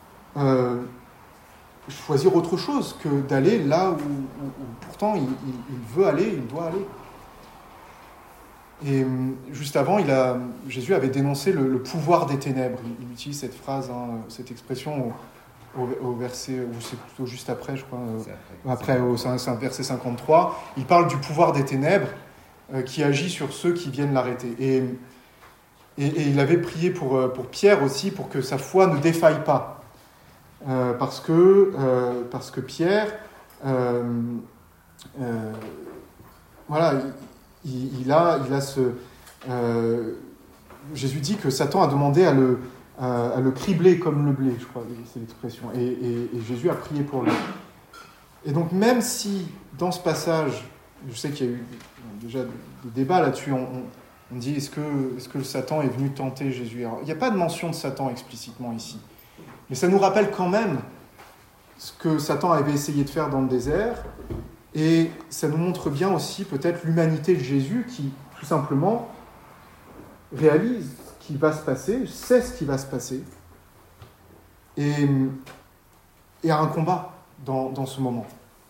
Speaker 1: choisir autre chose que d'aller là où pourtant il veut aller, il doit aller. Et juste avant, Jésus avait dénoncé le pouvoir des ténèbres. Il utilise cette phrase, cette expression au verset, ou c'est plutôt juste après, je crois. C'est un verset 53. Il parle du pouvoir des ténèbres qui agit sur ceux qui viennent l'arrêter. Et il avait prié pour Pierre aussi, pour que sa foi ne défaille pas. Parce que Pierre, voilà, il a ce... Jésus dit que Satan a demandé à le cribler comme le blé, je crois, c'est l'expression. Et Jésus a prié pour lui. Et donc, même si, dans ce passage, je sais qu'il y a eu déjà des débats là-dessus, on dit, est-ce que Satan est venu tenter Jésus ? Alors, il n'y a pas de mention de Satan explicitement ici. Mais ça nous rappelle quand même ce que Satan avait essayé de faire dans le désert. Et ça nous montre bien aussi peut-être l'humanité de Jésus qui, tout simplement, réalise ce qui va se passer, sait ce qui va se passer, et a un combat dans ce moment.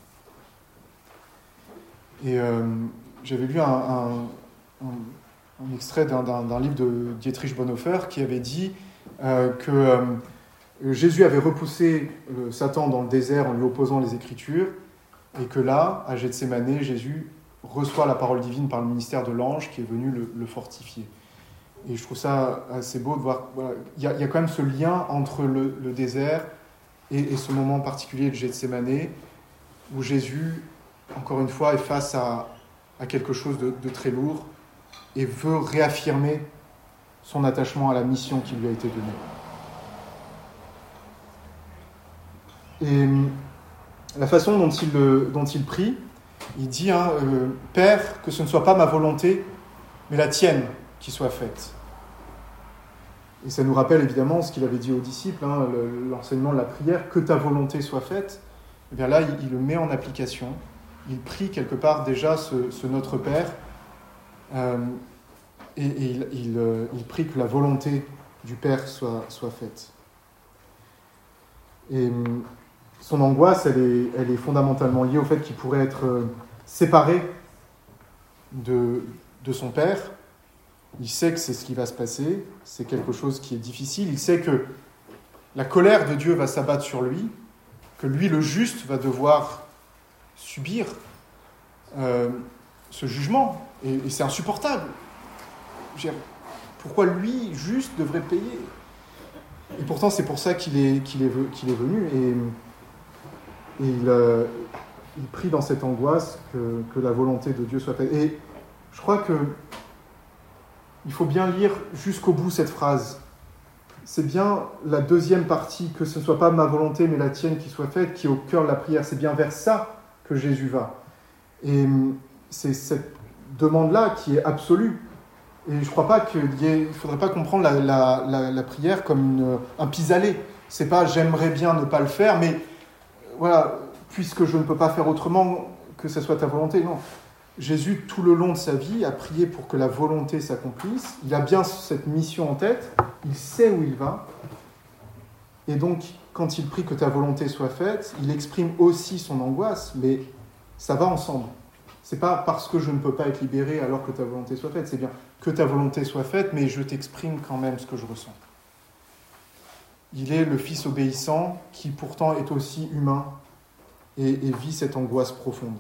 Speaker 1: Et j'avais lu un extrait d'un livre de Dietrich Bonhoeffer qui avait dit que Jésus avait repoussé Satan dans le désert en lui opposant les Écritures, et que là, à Gethsémanée, Jésus reçoit la parole divine par le ministère de l'ange qui est venu le fortifier. Et je trouve ça assez beau de voir, voilà, il y a quand même ce lien entre le désert et ce moment particulier de Gethsémanée, où Jésus, encore une fois, est face à quelque chose de très lourd et veut réaffirmer son attachement à la mission qui lui a été donnée. Et la façon dont il prie, il dit « Père, que ce ne soit pas ma volonté, mais la tienne qui soit faite. » Et ça nous rappelle évidemment ce qu'il avait dit aux disciples, l'enseignement de la prière, « Que ta volonté soit faite ». Et bien là, il le met en application. Il prie quelque part déjà ce Notre Père, et il prie que la volonté du Père soit faite. Et son angoisse, elle est fondamentalement liée au fait qu'il pourrait être séparé de son Père. Il sait que c'est ce qui va se passer, c'est quelque chose qui est difficile. Il sait que la colère de Dieu va s'abattre sur lui, que lui, le juste, va devoir subir ce jugement. Et c'est insupportable. Pourquoi lui, juste, devrait payer ? Et pourtant, c'est pour ça qu'il est venu. Et il prie dans cette angoisse que la volonté de Dieu soit faite. Et je crois qu'il faut bien lire jusqu'au bout cette phrase. C'est bien la deuxième partie, que ce ne soit pas ma volonté mais la tienne qui soit faite, qui est au cœur de la prière. C'est bien vers ça que Jésus va. Et c'est cette demande-là qui est absolue. Et je ne crois pas qu'il ne faudrait pas comprendre la prière comme un pis-aller. C'est pas « j'aimerais bien ne pas le faire », mais voilà, puisque je ne peux pas faire autrement, que ce soit ta volonté. Non. Jésus, tout le long de sa vie, a prié pour que la volonté s'accomplisse. Il a bien cette mission en tête, il sait où il va. Et donc, quand il prie que ta volonté soit faite, il exprime aussi son angoisse, mais ça va ensemble. C'est pas parce que je ne peux pas être libéré alors que ta volonté soit faite, c'est bien que ta volonté soit faite, mais je t'exprime quand même ce que je ressens. Il est le Fils obéissant qui pourtant est aussi humain et vit cette angoisse profonde.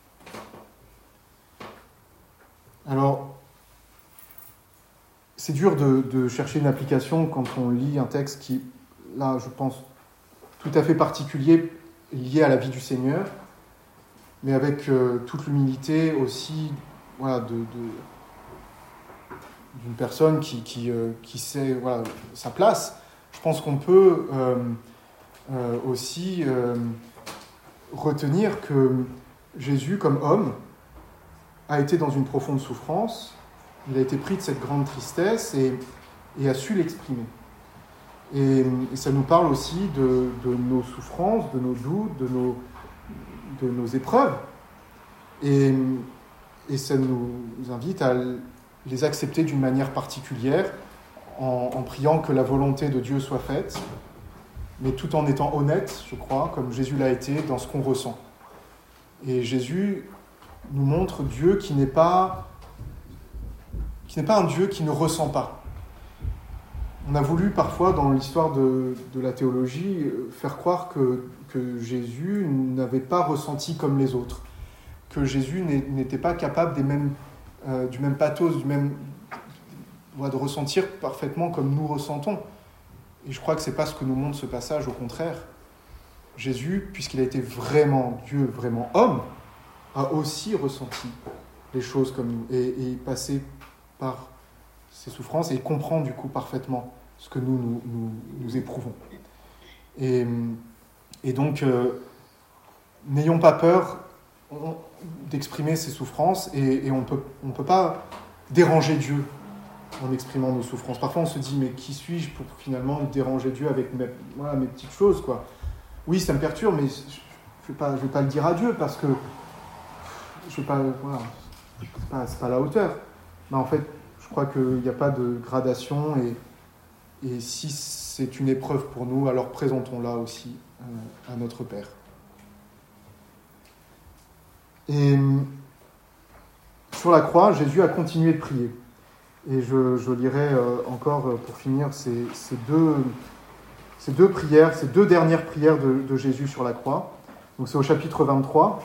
Speaker 1: Alors, c'est dur de chercher une application quand on lit un texte qui, là, je pense, tout à fait particulier, lié à la vie du Seigneur, mais avec toute l'humilité aussi, voilà, d'une personne qui sait, voilà, sa place. Je pense qu'on peut aussi retenir que Jésus, comme homme, a été dans une profonde souffrance, il a été pris de cette grande tristesse et a su l'exprimer. Et ça nous parle aussi de nos souffrances, de nos doutes, de nos épreuves. Et ça nous invite à les accepter d'une manière particulière, en priant que la volonté de Dieu soit faite, mais tout en étant honnête, je crois, comme Jésus l'a été, dans ce qu'on ressent. Et Jésus nous montre Dieu qui n'est pas qui n'est pas un Dieu qui ne ressent pas. On a voulu parfois, dans l'histoire de la théologie, faire croire que Jésus n'avait pas ressenti comme les autres, que Jésus n'était pas capable du même pathos, de ressentir parfaitement comme nous ressentons. Et je crois que ce n'est pas ce que nous montre ce passage, au contraire. Jésus, puisqu'il a été vraiment Dieu, vraiment homme, a aussi ressenti les choses comme nous, et passé par ses souffrances, et il comprend du coup parfaitement ce que nous éprouvons. Et donc, n'ayons pas peur d'exprimer ces souffrances, et on peut pas déranger Dieu en exprimant nos souffrances. Parfois on se dit, mais qui suis-je pour finalement déranger Dieu avec mes petites choses, quoi. Oui, ça me perturbe, mais je vais pas le dire à Dieu, parce que c'est pas à la hauteur. Mais en fait, je crois qu'il n'y a pas de gradation, et si c'est une épreuve pour nous, alors présentons-la aussi à notre Père. Et sur la croix, Jésus a continué de prier. Et je lirai encore, pour finir, ces deux prières, ces deux dernières prières de Jésus sur la croix. Donc c'est au chapitre 23.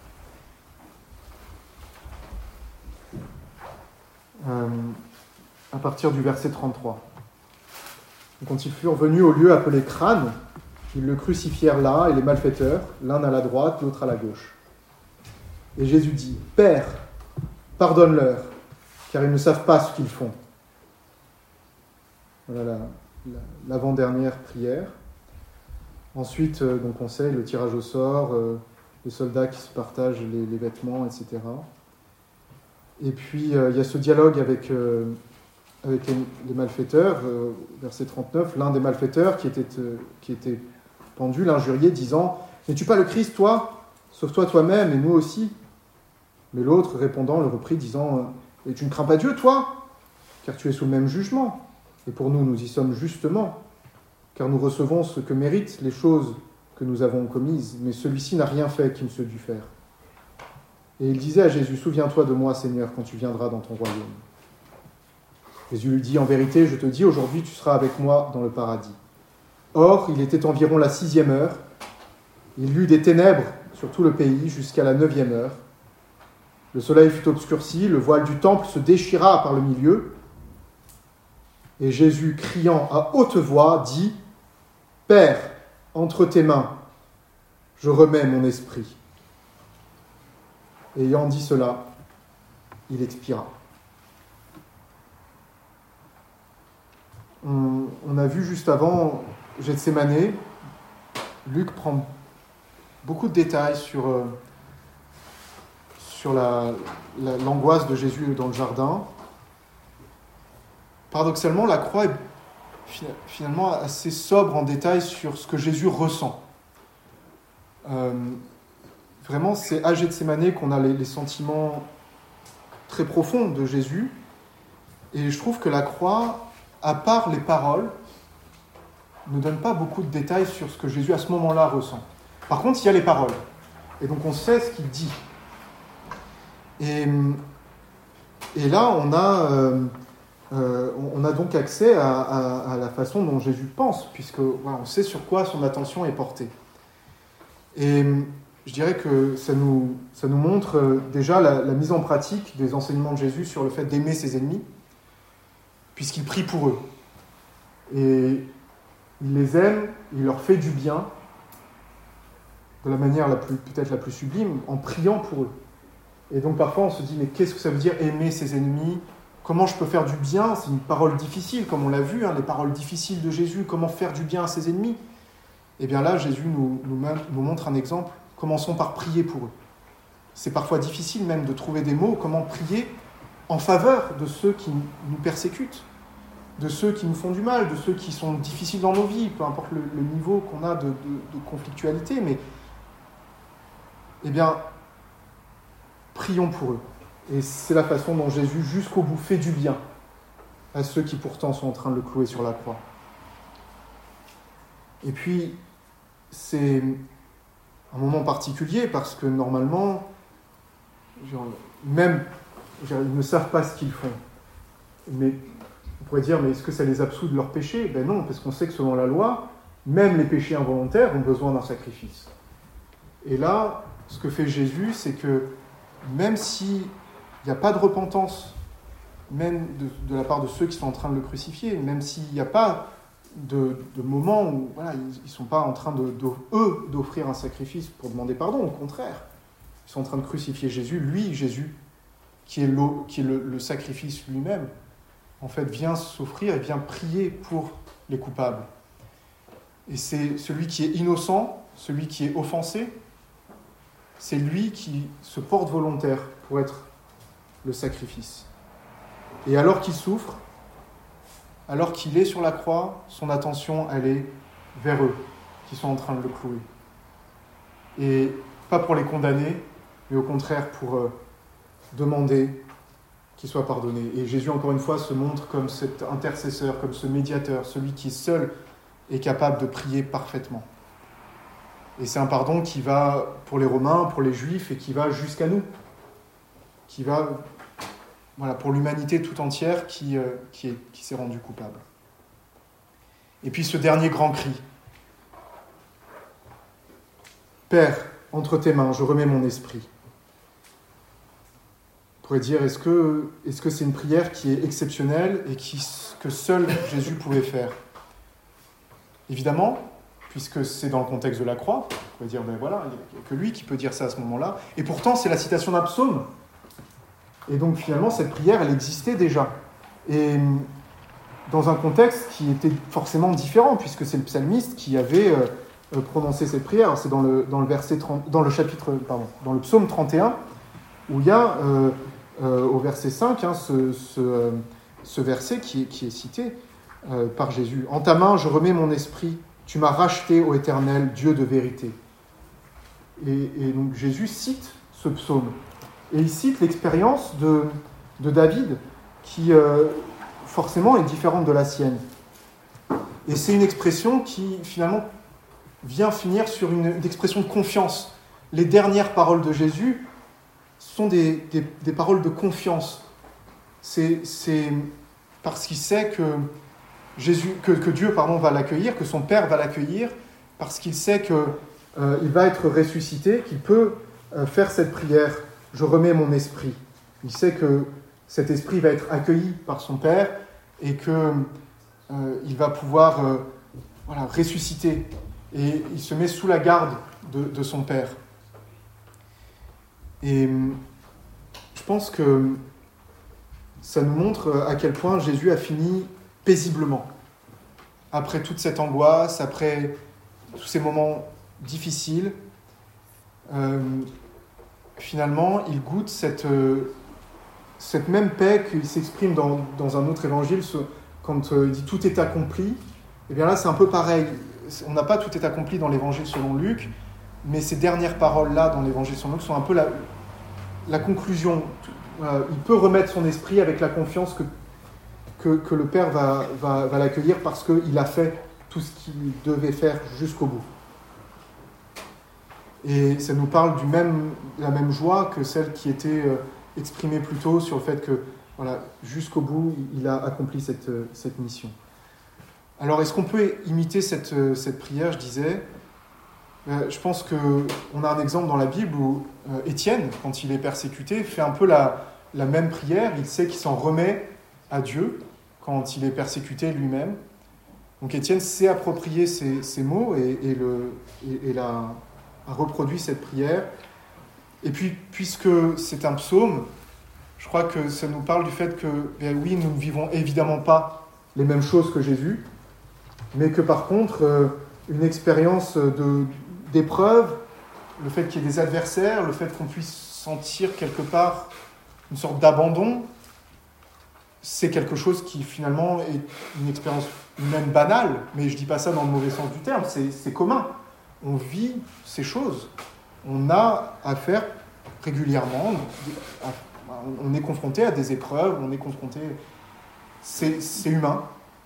Speaker 1: À partir du verset 33. Quand ils furent venus au lieu appelé Crâne, ils le crucifièrent là, et les malfaiteurs, l'un à la droite, l'autre à la gauche. Et Jésus dit, « Père, pardonne-leur, car ils ne savent pas ce qu'ils font. » Voilà l'avant-dernière prière. Ensuite, donc on sait, le tirage au sort, les soldats qui se partagent les vêtements, etc. Et puis, il y a ce dialogue avec les malfaiteurs, verset 39, l'un des malfaiteurs qui était pendu, l'injurié, disant « N'es-tu pas le Christ, toi ? Sauve-toi toi-même, et nous aussi. » Mais l'autre, répondant, le reprit, disant « Et tu ne crains pas Dieu, toi ? Car tu es sous le même jugement. Et pour nous, nous y sommes justement, car nous recevons ce que méritent les choses que nous avons commises, mais celui-ci n'a rien fait qu'il ne se dût faire. » Et il disait à Jésus, « Souviens-toi de moi, Seigneur, quand tu viendras dans ton royaume. » Jésus lui dit, « En vérité, je te dis, aujourd'hui tu seras avec moi dans le paradis. » Or, il était environ la 6e heure. Il y eut des ténèbres sur tout le pays jusqu'à la 9e heure. Le soleil fut obscurci, le voile du temple se déchira par le milieu. Et Jésus, criant à haute voix, dit, « Père, entre tes mains, je remets mon esprit. » Et ayant dit cela, il expira. On a vu juste avant Gethsémanée, Luc prend beaucoup de détails sur l'angoisse de Jésus dans le jardin. Paradoxalement, la croix est finalement assez sobre en détail sur ce que Jésus ressent. Vraiment, c'est à Gethsémanée qu'on a les sentiments très profonds de Jésus. Et je trouve que la croix, à part les paroles, ne donne pas beaucoup de détails sur ce que Jésus à ce moment-là ressent. Par contre, il y a les paroles. Et donc on sait ce qu'il dit. Et là, on a donc accès à la façon dont Jésus pense, puisque voilà, on sait sur quoi son attention est portée. Et je dirais que ça nous montre déjà la mise en pratique des enseignements de Jésus sur le fait d'aimer ses ennemis, puisqu'il prie pour eux. Et il les aime, il leur fait du bien, de la manière peut-être la plus sublime, en priant pour eux. Et donc parfois on se dit, mais qu'est-ce que ça veut dire aimer ses ennemis ? Comment je peux faire du bien ? C'est une parole difficile, comme on l'a vu, les paroles difficiles de Jésus, comment faire du bien à ses ennemis ? Et bien là, Jésus nous montre un exemple. Commençons par prier pour eux. C'est parfois difficile même de trouver des mots, comment prier en faveur de ceux qui nous persécutent, de ceux qui nous font du mal, de ceux qui sont difficiles dans nos vies, peu importe le niveau qu'on a de conflictualité, mais eh bien, prions pour eux. Et c'est la façon dont Jésus, jusqu'au bout, fait du bien à ceux qui pourtant sont en train de le clouer sur la croix. Et puis, c'est un moment particulier parce que normalement, ils ne savent pas ce qu'ils font. mais on pourrait dire, mais est-ce que ça les absout de leurs péchés ? Ben non, parce qu'on sait que selon la loi, même les péchés involontaires ont besoin d'un sacrifice. Et là, ce que fait Jésus, c'est que même s'il n'y a pas de repentance, même de la part de ceux qui sont en train de le crucifier, même s'il n'y a pas de moment où voilà, ils ne sont pas en train, eux, d'offrir un sacrifice pour demander pardon, au contraire. Ils sont en train de crucifier Jésus, lui, Jésus, qui est le sacrifice lui-même, en fait, vient s'offrir et vient prier pour les coupables. Et c'est celui qui est innocent, celui qui est offensé, c'est lui qui se porte volontaire pour être le sacrifice. Et alors qu'il souffre, alors qu'il est sur la croix, son attention, elle est vers eux, qui sont en train de le clouer. Et pas pour les condamner, mais au contraire pour demander qu'il soit pardonné. Et Jésus, encore une fois, se montre comme cet intercesseur, comme ce médiateur, celui qui seul est capable de prier parfaitement. Et c'est un pardon qui va pour les Romains, pour les Juifs, et qui va jusqu'à nous, qui va pour l'humanité tout entière qui s'est rendue coupable. Et puis ce dernier grand cri. Père, entre tes mains, je remets mon esprit. On pourrait dire, est-ce que c'est une prière qui est exceptionnelle et que seul Jésus pouvait faire ? Évidemment, puisque c'est dans le contexte de la croix, on pourrait dire, ben voilà, il n'y a que lui qui peut dire ça à ce moment-là. Et pourtant, c'est la citation d'un psaume. Et donc finalement, cette prière, elle existait déjà. Et dans un contexte qui était forcément différent, puisque c'est le psalmiste qui avait prononcé cette prière. Alors, c'est dans le psaume 31, où il y a au verset 5 ce verset qui est cité par Jésus. « En ta main, je remets mon esprit, tu m'as racheté, ô Éternel, Dieu de vérité. » Et donc Jésus cite ce psaume. Et il cite l'expérience de David, qui forcément est différente de la sienne. Et c'est une expression qui finalement vient finir sur une expression de confiance. Les dernières paroles de Jésus sont des paroles de confiance. C'est parce qu'il sait que Dieu va l'accueillir, que son Père va l'accueillir, parce qu'il sait qu'il va être ressuscité, qu'il peut faire cette prière. Je remets mon esprit. Il sait que cet esprit va être accueilli par son Père et qu'il va pouvoir ressusciter. Et il se met sous la garde de son Père. Et je pense que ça nous montre à quel point Jésus a fini paisiblement. Après toute cette angoisse, après tous ces moments difficiles, finalement, il goûte cette même paix qui s'exprime dans un autre évangile, quand il dit « tout est accompli ». Et bien là, c'est un peu pareil. On n'a pas tout est accompli dans l'évangile selon Luc, mais ces dernières paroles-là dans l'évangile selon Luc sont un peu la conclusion. Il peut remettre son esprit avec la confiance que le Père va l'accueillir parce qu'il a fait tout ce qu'il devait faire jusqu'au bout. Et ça nous parle la même joie que celle qui était exprimée plus tôt sur le fait que, jusqu'au bout, il a accompli cette mission. Alors, est-ce qu'on peut imiter cette prière, je disais ? Je pense qu'on a un exemple dans la Bible où Étienne, quand il est persécuté, fait un peu la même prière. Il sait qu'il s'en remet à Dieu quand il est persécuté lui-même. Donc Étienne s'est approprié ces mots et a reproduit cette prière. Et puis, puisque c'est un psaume, je crois que ça nous parle du fait que, oui, nous ne vivons évidemment pas les mêmes choses que Jésus, mais que par contre, une expérience d'épreuve, le fait qu'il y ait des adversaires, le fait qu'on puisse sentir quelque part une sorte d'abandon, c'est quelque chose qui finalement est une expérience humaine banale, mais je ne dis pas ça dans le mauvais sens du terme, c'est commun. On vit ces choses. On a affaire régulièrement, on est confronté à des épreuves, on est confronté... C'est humain.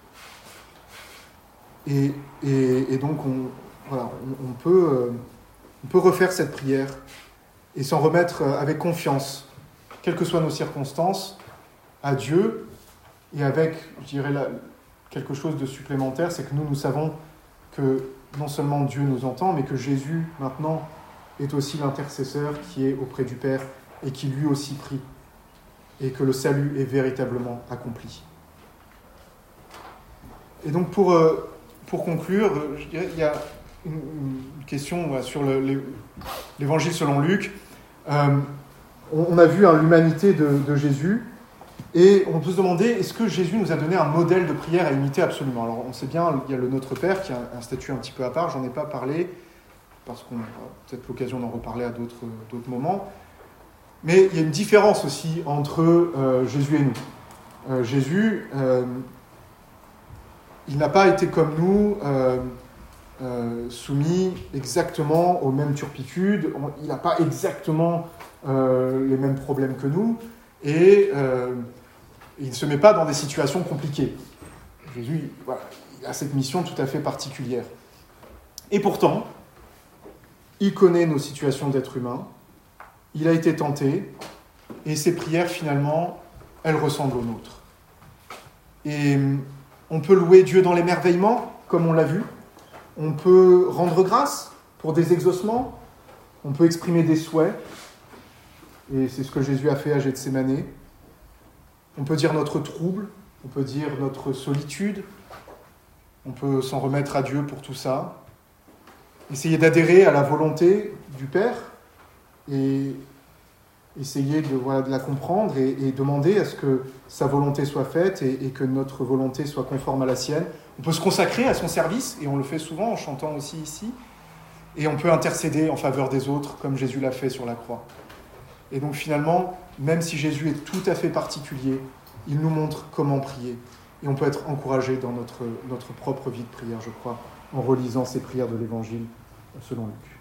Speaker 1: Et donc, on peut refaire cette prière et s'en remettre avec confiance, quelles que soient nos circonstances, à Dieu, Et avec, je dirais, quelque chose de supplémentaire, c'est que nous savons que non seulement Dieu nous entend, mais que Jésus, maintenant, est aussi l'intercesseur qui est auprès du Père et qui lui aussi prie. Et que le salut est véritablement accompli. Et donc, pour conclure, je dirais, il y a une question sur l'évangile selon Luc. On a vu l'humanité de Jésus, et on peut se demander, est-ce que Jésus nous a donné un modèle de prière à imiter absolument? Alors on sait bien, il y a le Notre Père qui a un statut un petit peu à part, j'en ai pas parlé, parce qu'on aura peut-être l'occasion d'en reparler à d'autres moments, mais il y a une différence aussi entre Jésus et nous. Jésus, il n'a pas été comme nous, soumis exactement aux mêmes turpitudes, il n'a pas exactement les mêmes problèmes que nous, et il ne se met pas dans des situations compliquées. Jésus, voilà, il a cette mission tout à fait particulière. Et pourtant, il connaît nos situations d'être humain, il a été tenté, et ses prières, finalement, elles ressemblent aux nôtres. Et on peut louer Dieu dans l'émerveillement, comme on l'a vu. On peut rendre grâce pour des exaucements. On peut exprimer des souhaits. Et c'est ce que Jésus a fait à Gethsémanée. On peut dire notre trouble. On peut dire notre solitude. On peut s'en remettre à Dieu pour tout ça. Essayer d'adhérer à la volonté du Père et essayer de la comprendre et demander à ce que sa volonté soit faite et que notre volonté soit conforme à la sienne. On peut se consacrer à son service, et on le fait souvent en chantant aussi ici, et on peut intercéder en faveur des autres, comme Jésus l'a fait sur la croix. Et donc finalement, même si Jésus est tout à fait particulier, il nous montre comment prier. Et on peut être encouragé dans notre propre vie de prière, je crois, en relisant ces prières de l'Évangile selon Luc.